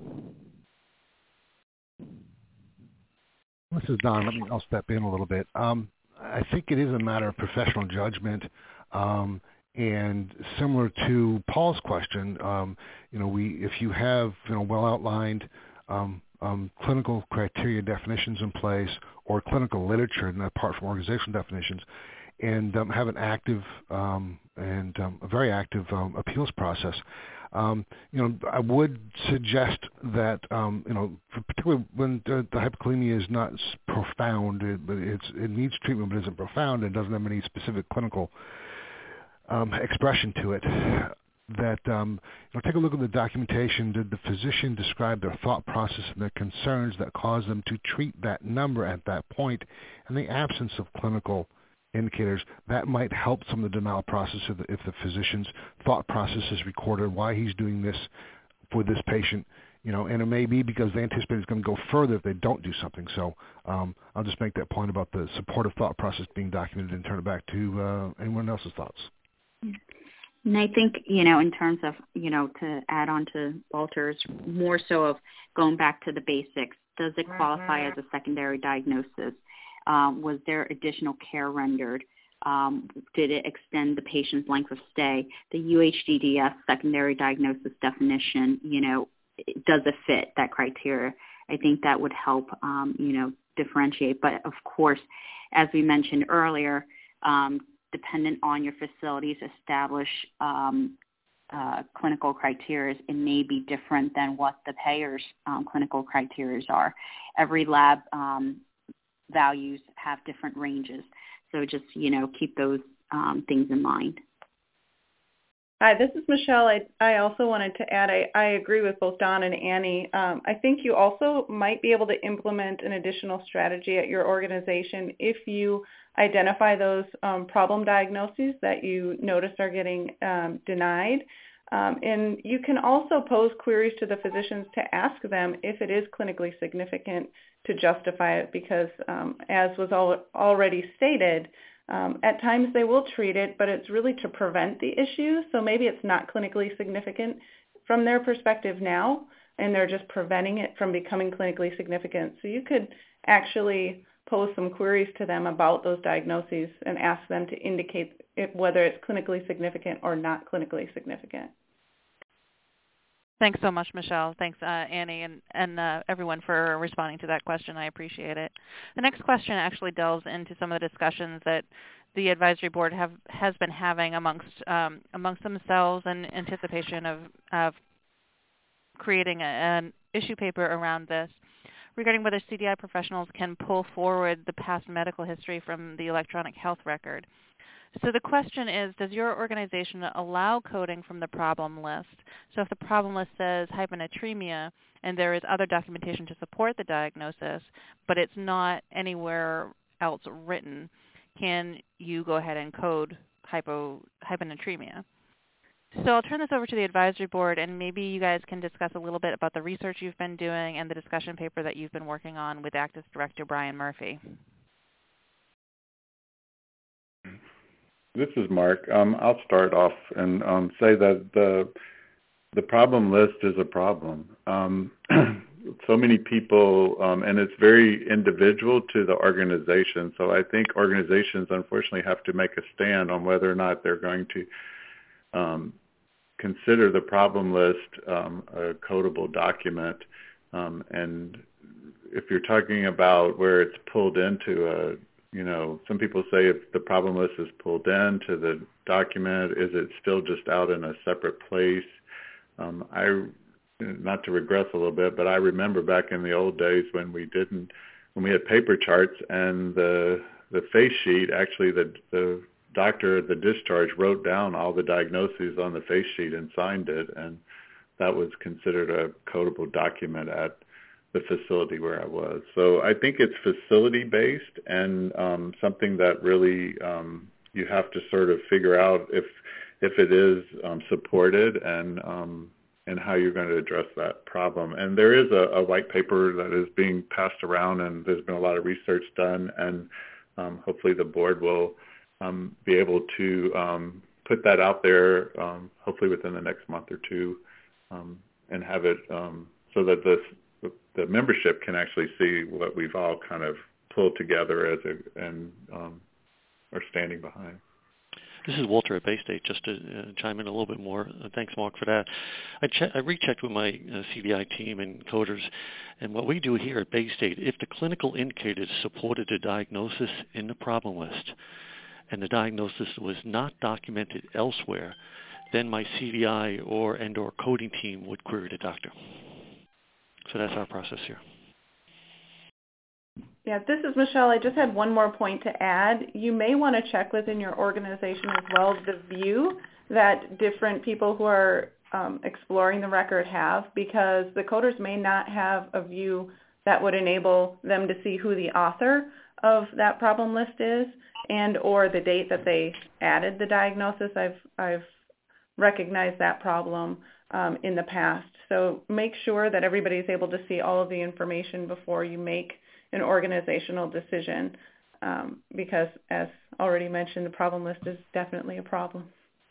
This is Don. Let me, I'll step in a little bit. Um, I think it is a matter of professional judgment, um, and similar to Paul's question, um, you know, we if you have you know well outlined um, um, clinical criteria definitions in place, or clinical literature, and apart from organizational definitions, and um, have an active um, and um, a very active um, appeals process. Um, you know, I would suggest that um, you know, particularly when the, the hypokalemia is not profound, it, but it's it needs treatment, but isn't profound and doesn't have any specific clinical um, expression to it. That um, you know, take a look at the documentation. Did the physician describe their thought process and their concerns that caused them to treat that number at that point? In the absence of clinical indicators, that might help some of the denial process if the, if the physician's thought process is recorded, why he's doing this for this patient, you know, and it may be because they anticipate it's going to go further if they don't do something. So um, I'll just make that point about the supportive thought process being documented and turn it back to uh, anyone else's thoughts. And I think, you know, in terms of, you know, to add on to Walter's, more so of going back to the basics, does it qualify as a secondary diagnosis? Um, was there additional care rendered? Um, did it extend the patient's length of stay? The U H D D S secondary diagnosis definition, you know, does it fit that criteria? I think that would help, um, you know, differentiate. But, of course, as we mentioned earlier, um, dependent on your facility's established um, uh, clinical criteria, it may be different than what the payer's um, clinical criteria are. Every lab um values have different ranges. So just, you know, keep those um, things in mind. Hi, this is Michelle. I, I also wanted to add, I, I agree with both Don and Annie. Um, I think you also might be able to implement an additional strategy at your organization if you identify those um, problem diagnoses that you notice are getting um, denied. Um, and you can also pose queries to the physicians to ask them if it is clinically significant to justify it because, um, as was al- already stated, Um, at times they will treat it, but it's really to prevent the issue. So maybe it's not clinically significant from their perspective now, and they're just preventing it from becoming clinically significant. So you could actually pose some queries to them about those diagnoses and ask them to indicate it, whether it's clinically significant or not clinically significant. Thanks so much, Michelle. Thanks, uh, Annie, and, and uh, everyone for responding to that question. I appreciate it. The next question actually delves into some of the discussions that the advisory board have has been having amongst um, amongst themselves in anticipation of, of creating a, an issue paper around this, regarding whether C D I professionals can pull forward the past medical history from the electronic health record. So the question is, does your organization allow coding from the problem list? So if the problem list says hyponatremia and there is other documentation to support the diagnosis, but it's not anywhere else written, can you go ahead and code hypo, hyponatremia? So I'll turn this over to the advisory board, and maybe you guys can discuss a little bit about the research you've been doing and the discussion paper that you've been working on with ACTIS Director Brian Murphy. This is Mark. Um, I'll start off and um, say that the the problem list is a problem. Um, so many people, um, and it's very individual to the organization. So I think organizations, unfortunately, have to make a stand on whether or not they're going to um, consider the problem list um, a codable document. Um, and if you're talking about where it's pulled into a You know, some people say if the problem list is pulled into the document, is it still just out in a separate place? Um, I, not to regress a little bit, but I remember back in the old days when we didn't, when we had paper charts and the the face sheet, actually the the doctor at the discharge wrote down all the diagnoses on the face sheet and signed it, and that was considered a codable document at the facility where I was. So I think it's facility-based and um, something that really um, you have to sort of figure out if if it is um, supported and um, and how you're going to address that problem. And there is a, a white paper that is being passed around, and there's been a lot of research done, and um, hopefully the board will um, be able to um, put that out there, um, hopefully within the next month or two, um, and have it um, so that the the membership can actually see what we've all kind of pulled together as a, and um, are standing behind. This is Walter at Baystate. Just to uh, chime in a little bit more. Uh, thanks, Mark, for that. I, che- I rechecked with my uh, C D I team and coders, and what we do here at Baystate, if the clinical indicators supported a diagnosis in the problem list, and the diagnosis was not documented elsewhere, then my C D I or and or coding team would query the doctor. So that's our process here. Yeah, this is Michelle. I just had one more point to add. You may want to check within your organization as well the view that different people who are um, exploring the record have, because the coders may not have a view that would enable them to see who the author of that problem list is and or the date that they added the diagnosis. I've, I've recognized that problem um, in the past. So make sure that everybody is able to see all of the information before you make an organizational decision, um, because as already mentioned, the problem list is definitely a problem.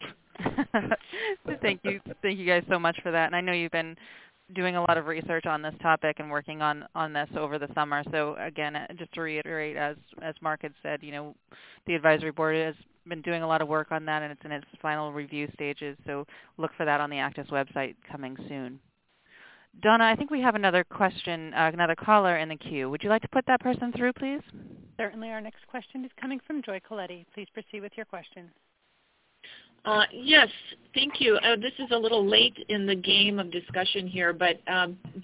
Thank you. Thank you guys so much for that. And I know you've been doing a lot of research on this topic and working on, on this over the summer. So again, just to reiterate, as, as Mark had said, you know, the advisory board has been doing a lot of work on that, and it's in its final review stages. So look for that on the ACTIS website coming soon. Donna, I think we have another question, uh, another caller in the queue. Would you like to put that person through, please? Certainly. Our next question is coming from Joy Coletti. Please proceed with your question. Uh, yes, thank you. Uh, this is a little late in the game of discussion here, but um,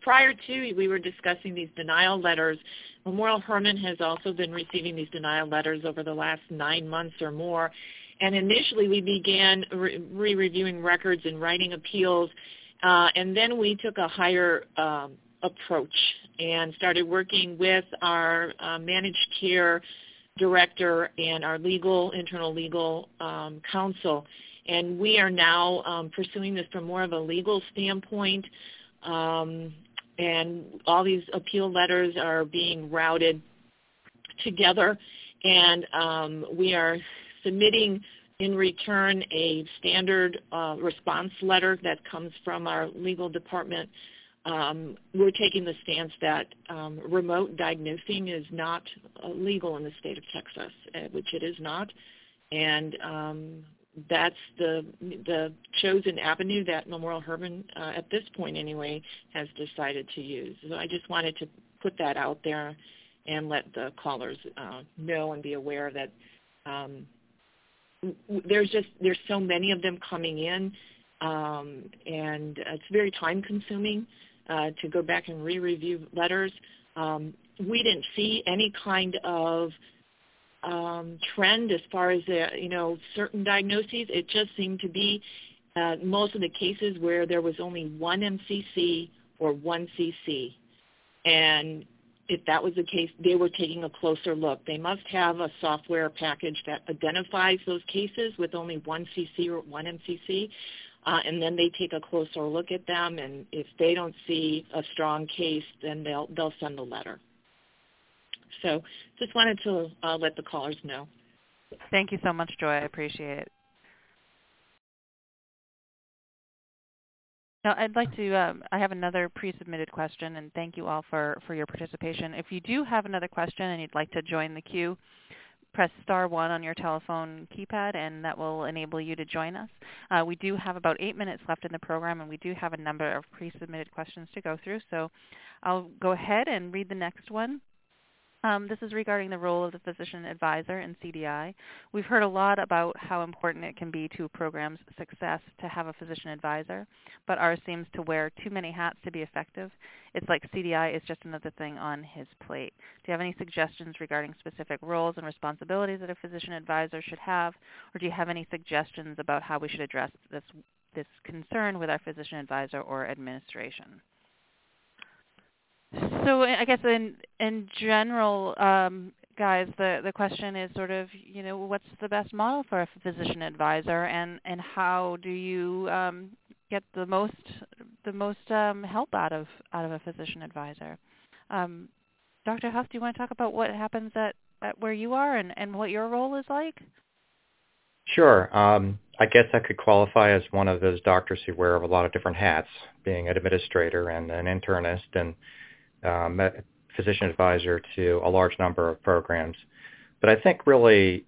prior to we were discussing these denial letters, Memorial Hermann has also been receiving these denial letters over the last nine months or more. And initially we began re- re-reviewing records and writing appeals, uh, and then we took a higher um, approach and started working with our uh, managed care director and our legal, internal legal um, counsel. And we are now um, pursuing this from more of a legal standpoint, um, and all these appeal letters are being routed together, and um, we are submitting in return a standard uh, response letter that comes from our legal department. Um, we're taking the stance that um, remote diagnosing is not uh, legal in the state of Texas, uh, which it is not, and um, that's the the chosen avenue that Memorial Hermann, uh, at this point anyway, has decided to use. So I just wanted to put that out there and let the callers uh, know and be aware that um, there's just there's so many of them coming in, um, and it's very time consuming uh, to go back and re-review letters. Um, we didn't see any kind of um, trend as far as uh, you know certain diagnoses. It just seemed to be uh, most of the cases where there was only one M C C or one C C, and if that was the case, they were taking a closer look. They must have a software package that identifies those cases with only one C C or one M C C, uh, and then they take a closer look at them, and if they don't see a strong case, then they'll they'll send a letter. So just wanted to uh, let the callers know. Thank you so much, Joy. I appreciate it. Now, I'd like to, um, I have another pre-submitted question, and thank you all for, for your participation. If you do have another question and you'd like to join the queue, press star one on your telephone keypad, and that will enable you to join us. Uh, we do have about eight minutes left in the program, and we do have a number of pre-submitted questions to go through, so I'll go ahead and read the next one. Um, this is regarding the role of the physician advisor in C D I. We've heard a lot about how important it can be to a program's success to have a physician advisor, but ours seems to wear too many hats to be effective. It's like C D I is just another thing on his plate. Do you have any suggestions regarding specific roles and responsibilities that a physician advisor should have, or do you have any suggestions about how we should address this, this concern with our physician advisor or administration? So I guess in in general, um, guys, the, the question is sort of, you know, what's the best model for a physician advisor, and, and how do you um, get the most the most um, help out of out of a physician advisor? Um, Doctor Huff, do you want to talk about what happens at, at where you are and, and what your role is like? Sure. Um, I guess I could qualify as one of those doctors who wear a lot of different hats, being an administrator and an internist and Um, a physician advisor to a large number of programs. But I think really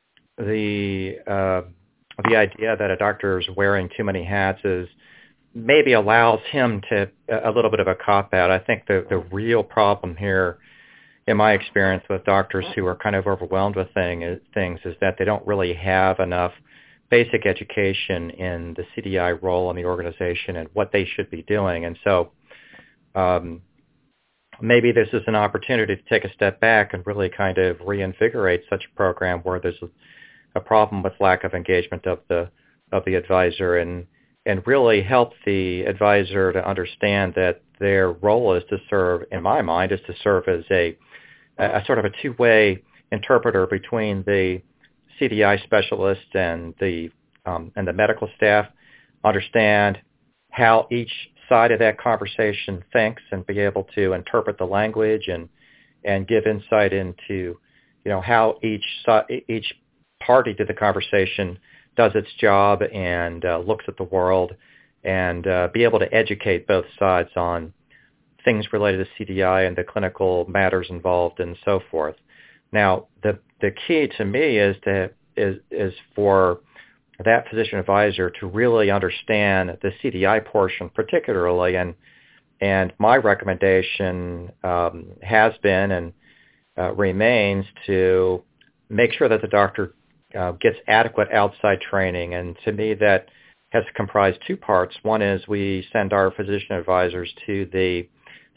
the uh, the idea that a doctor is wearing too many hats is maybe allows him to a little bit of a cop-out. I think the, the real problem here, in my experience with doctors who are kind of overwhelmed with thing, is, things is that they don't really have enough basic education in the C D I role in the organization and what they should be doing. And so um, maybe this is an opportunity to take a step back and really kind of reinvigorate such a program where there's a, a problem with lack of engagement of the of the advisor, and and really help the advisor to understand that their role is to serve, in my mind, is to serve as a a sort of a two-way interpreter between the C D I specialist and the um, and the medical staff, understand how each side of that conversation thinks and be able to interpret the language and and give insight into, you know, how each each party to the conversation does its job and uh, looks at the world, and uh, be able to educate both sides on things related to C D I and the clinical matters involved and so forth. Now, the the key to me is to is is for that physician advisor to really understand the C D I portion particularly, and and my recommendation um, has been and uh, remains to make sure that the doctor uh, gets adequate outside training, and to me that has comprised two parts. One is we send our physician advisors to the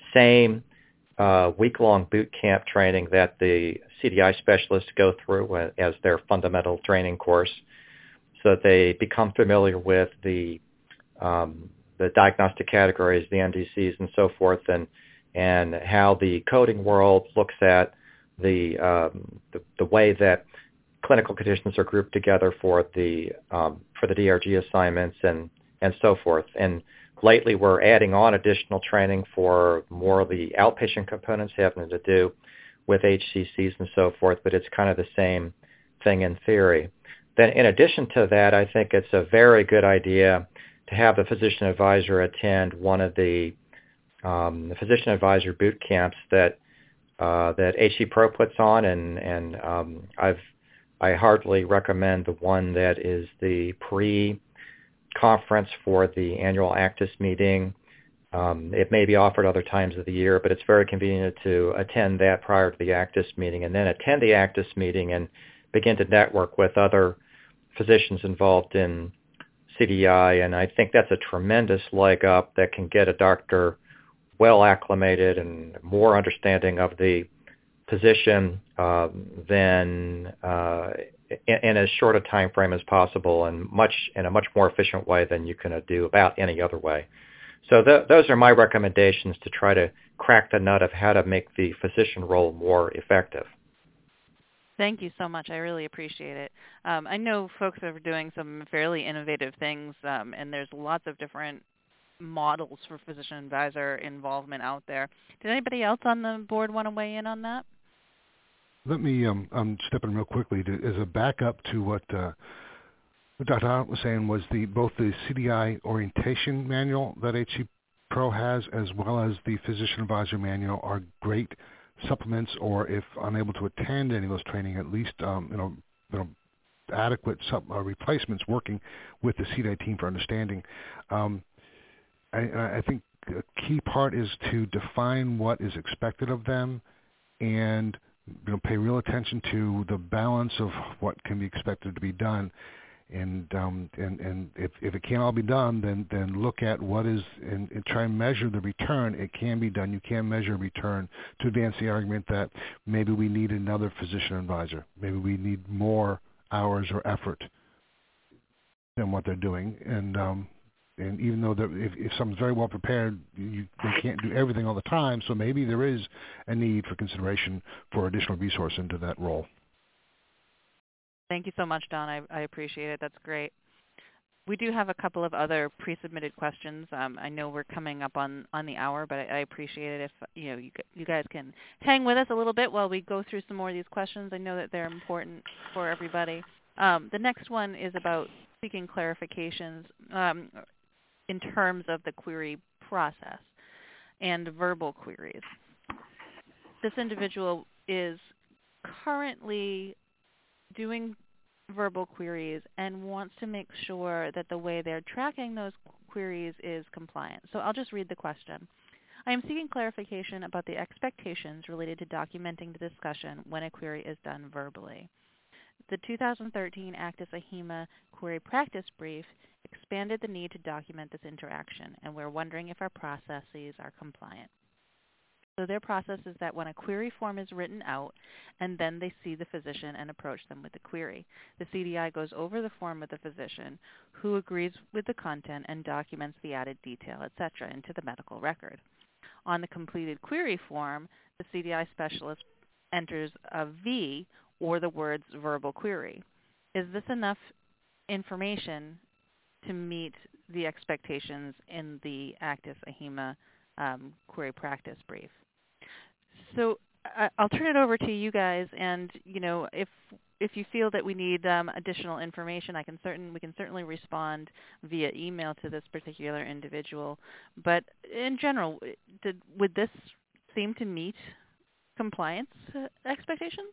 same uh, week-long boot camp training that the C D I specialists go through as their fundamental training course, so that they become familiar with the um, the diagnostic categories, the N D Cs, and so forth, and and how the coding world looks at the um, the, the way that clinical conditions are grouped together for the um, for the D R G assignments and and so forth. And lately, we're adding on additional training for more of the outpatient components having to do with H C Cs and so forth, but it's kind of the same thing in theory. Then in addition to that, I think it's a very good idea to have the physician advisor attend one of the, um, the physician advisor boot camps that uh, that H C Pro puts on, and, and um, I've I heartily recommend the one that is the pre-conference for the annual ACTIS meeting. Um, it may be offered other times of the year, but it's very convenient to attend that prior to the ACTIS meeting, and then attend the ACTIS meeting and begin to network with other physicians involved in C D I. And I think that's a tremendous leg up that can get a doctor well acclimated and more understanding of the position uh, than uh, in, in as short a time frame as possible, and much in a much more efficient way than you can do about any other way. So th- those are my recommendations to try to crack the nut of how to make the physician role more effective. Thank you so much. I really appreciate it. Um, I know folks are doing some fairly innovative things, um, and there's lots of different models for physician advisor involvement out there. Did anybody else on the board want to weigh in on that? Let me um, um, step in real quickly to, as a backup to what, uh, what Doctor Arndt was saying, was the both the C D I orientation manual that H C Pro has, as well as the physician advisor manual, are great supplements, or if unable to attend any of those training, at least um, you know, you know, adequate sub, uh, replacements working with the C D I team for understanding. Um, I, I think a key part is to define what is expected of them, and you know, pay real attention to the balance of what can be expected to be done. And um, and and if, if it can't all be done, then then look at what is and, and try and measure the return. It can be done. You can measure return to advance the argument that maybe we need another physician advisor. Maybe we need more hours or effort than what they're doing. And um, and even though if, if someone's very well prepared, you, they can't do everything all the time. So maybe there is a need for consideration for additional resource into that role. Thank you so much, Don. I, I appreciate it. That's great. We do have a couple of other pre-submitted questions. Um, I know we're coming up on, on the hour, but I, I appreciate it if you know you, you guys can hang with us a little bit while we go through some more of these questions. I know that they're important for everybody. Um, the next one is about seeking clarifications um, in terms of the query process and verbal queries. This individual is currently doing verbal queries and wants to make sure that the way they're tracking those queries is compliant. So I'll just read the question. I am seeking clarification about the expectations related to documenting the discussion when a query is done verbally. The two thousand thirteen ACTIS AHIMA Query Practice Brief expanded the need to document this interaction, and we're wondering if our processes are compliant. So their process is that when a query form is written out, and then they see the physician and approach them with the query, the C D I goes over the form with the physician, who agrees with the content and documents the added detail, et cetera, into the medical record. On the completed query form, the C D I specialist enters a V or the words verbal query. Is this enough information to meet the expectations in the ACTIS AHIMA um, Query Practice Brief? So I'll turn it over to you guys, and you know, if if you feel that we need um, additional information, I can certain we can certainly respond via email to this particular individual. But in general, did, would this seem to meet compliance uh, expectations?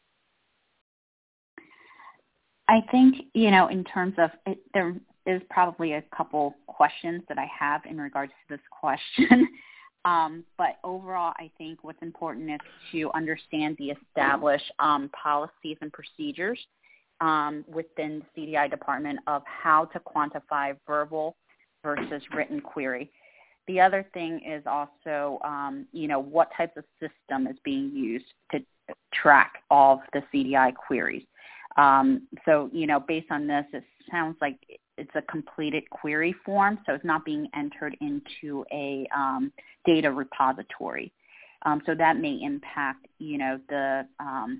I think, you know, in terms of it, there is probably a couple questions that I have in regards to this question. Um, but overall, I think what's important is to understand the established um, policies and procedures um, within the C D I department of how to quantify verbal versus written query. The other thing is also, um, you know, what type of system is being used to track all of the C D I queries. Um, so, you know, based on this, it sounds like it's a completed query form, so it's not being entered into a um, data repository. Um, so that may impact, you know, the um,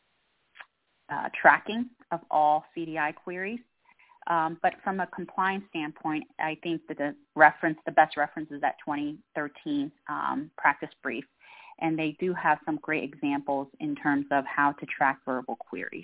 uh, tracking of all C D I queries. Um, but from a compliance standpoint, I think that the reference, the best reference is that twenty thirteen um, practice brief, and they do have some great examples in terms of how to track verbal queries.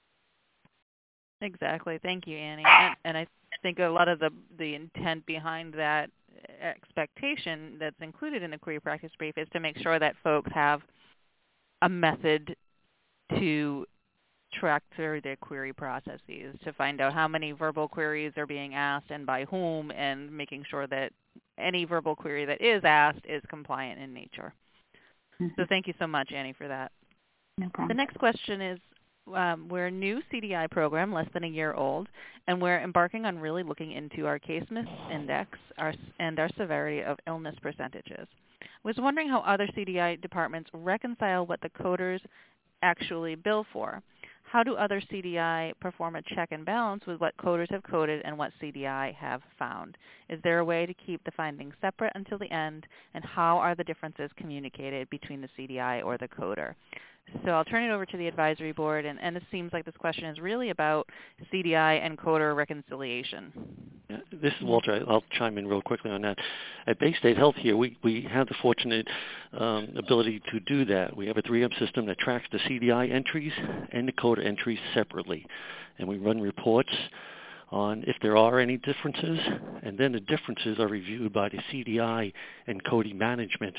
Exactly. Thank you, Annie. And, and I think a lot of the, the intent behind that expectation that's included in the query practice brief is to make sure that folks have a method to track through their query processes, to find out how many verbal queries are being asked and by whom, and making sure that any verbal query that is asked is compliant in nature. Mm-hmm. So thank you so much, Annie, for that. No problem. The next question is, Um, we're a new C D I program, less than a year old, and we're embarking on really looking into our case mix index our, and our severity of illness percentages. I was wondering how other C D I departments reconcile what the coders actually bill for. How do other C D I perform a check and balance with what coders have coded and what C D I have found? Is there a way to keep the findings separate until the end, and how are the differences communicated between the C D I or the coder? So I'll turn it over to the advisory board, and, and it seems like this question is really about C D I and coder reconciliation. Yeah, this is Walter. I'll chime in real quickly on that. At Bay State Health here, we, we have the fortunate um, ability to do that. We have a three M system that tracks the C D I entries and the coder entries separately, and we run reports on if there are any differences, and then the differences are reviewed by the C D I and coding management,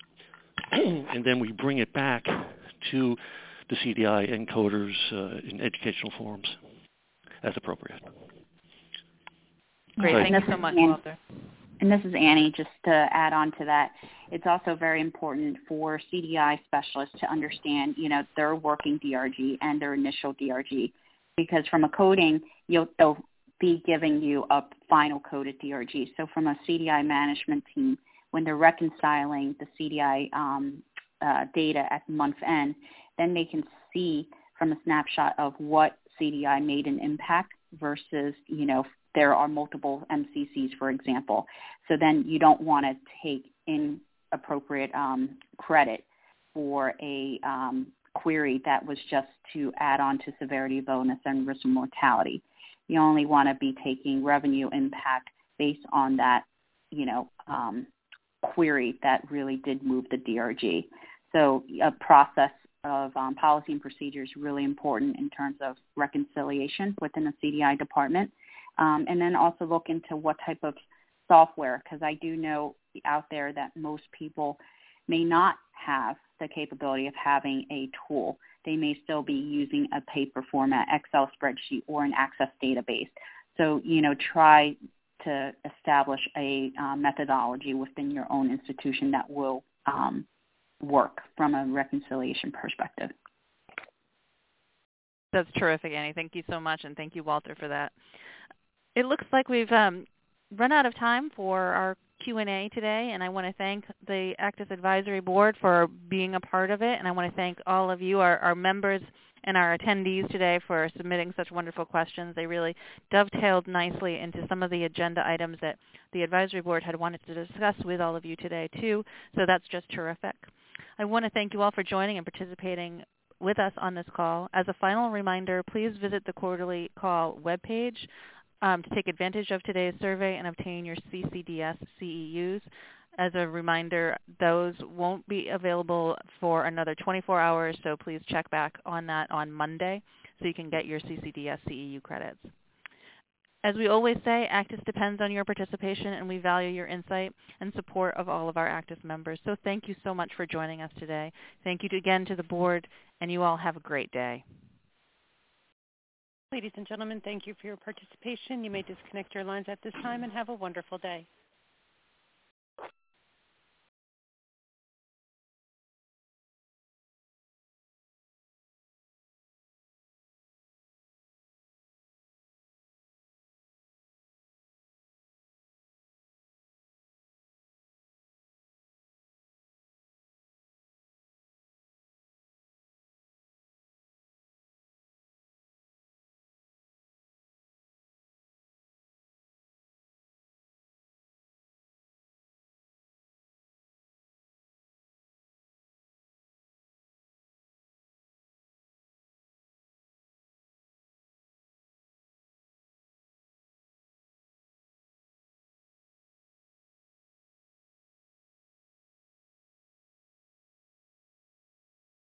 and then we bring it back to the C D I encoders uh, in educational forums as appropriate. Great. Thank you so much, Walter. And this is Annie. Just to add on to that, it's also very important for C D I specialists to understand, you know, their working D R G and their initial D R G, because from a coding, you'll, they'll be giving you a final coded D R G. So from a C D I management team, when they're reconciling the C D I um, Uh, data at month end, then they can see from a snapshot of what C D I made an impact versus, you know, there are multiple M C Cs, for example. So then you don't want to take inappropriate um, credit for a um, query that was just to add on to severity of illness and risk of mortality. You only want to be taking revenue impact based on that, you know, um, query that really did move the D R G. So a process of um, policy and procedure is really important in terms of reconciliation within the C D I department. Um, and then also look into what type of software, because I do know out there that most people may not have the capability of having a tool. They may still be using a paper format, Excel spreadsheet, or an Access database. So, you know, try to establish a uh, methodology within your own institution that will um, work from a reconciliation perspective. That's terrific, Annie. Thank you so much, and thank you, Walter, for that. It looks like we've um, run out of time for our Q and A today, and I want to thank the ACDIS Advisory Board for being a part of it, and I want to thank all of you, our, our members and our attendees today, for submitting such wonderful questions. They really dovetailed nicely into some of the agenda items that the Advisory Board had wanted to discuss with all of you today, too, so that's just terrific. I want to thank you all for joining and participating with us on this call. As a final reminder, please visit the quarterly call webpage um, to take advantage of today's survey and obtain your C C D S C E Us. As a reminder, those won't be available for another twenty-four hours, so please check back on that on Monday so you can get your C C D S C E U credits. As we always say, ACDIS depends on your participation, and we value your insight and support of all of our ACDIS members. So thank you so much for joining us today. Thank you again to the board, and you all have a great day. Ladies and gentlemen, thank you for your participation. You may disconnect your lines at this time and have a wonderful day.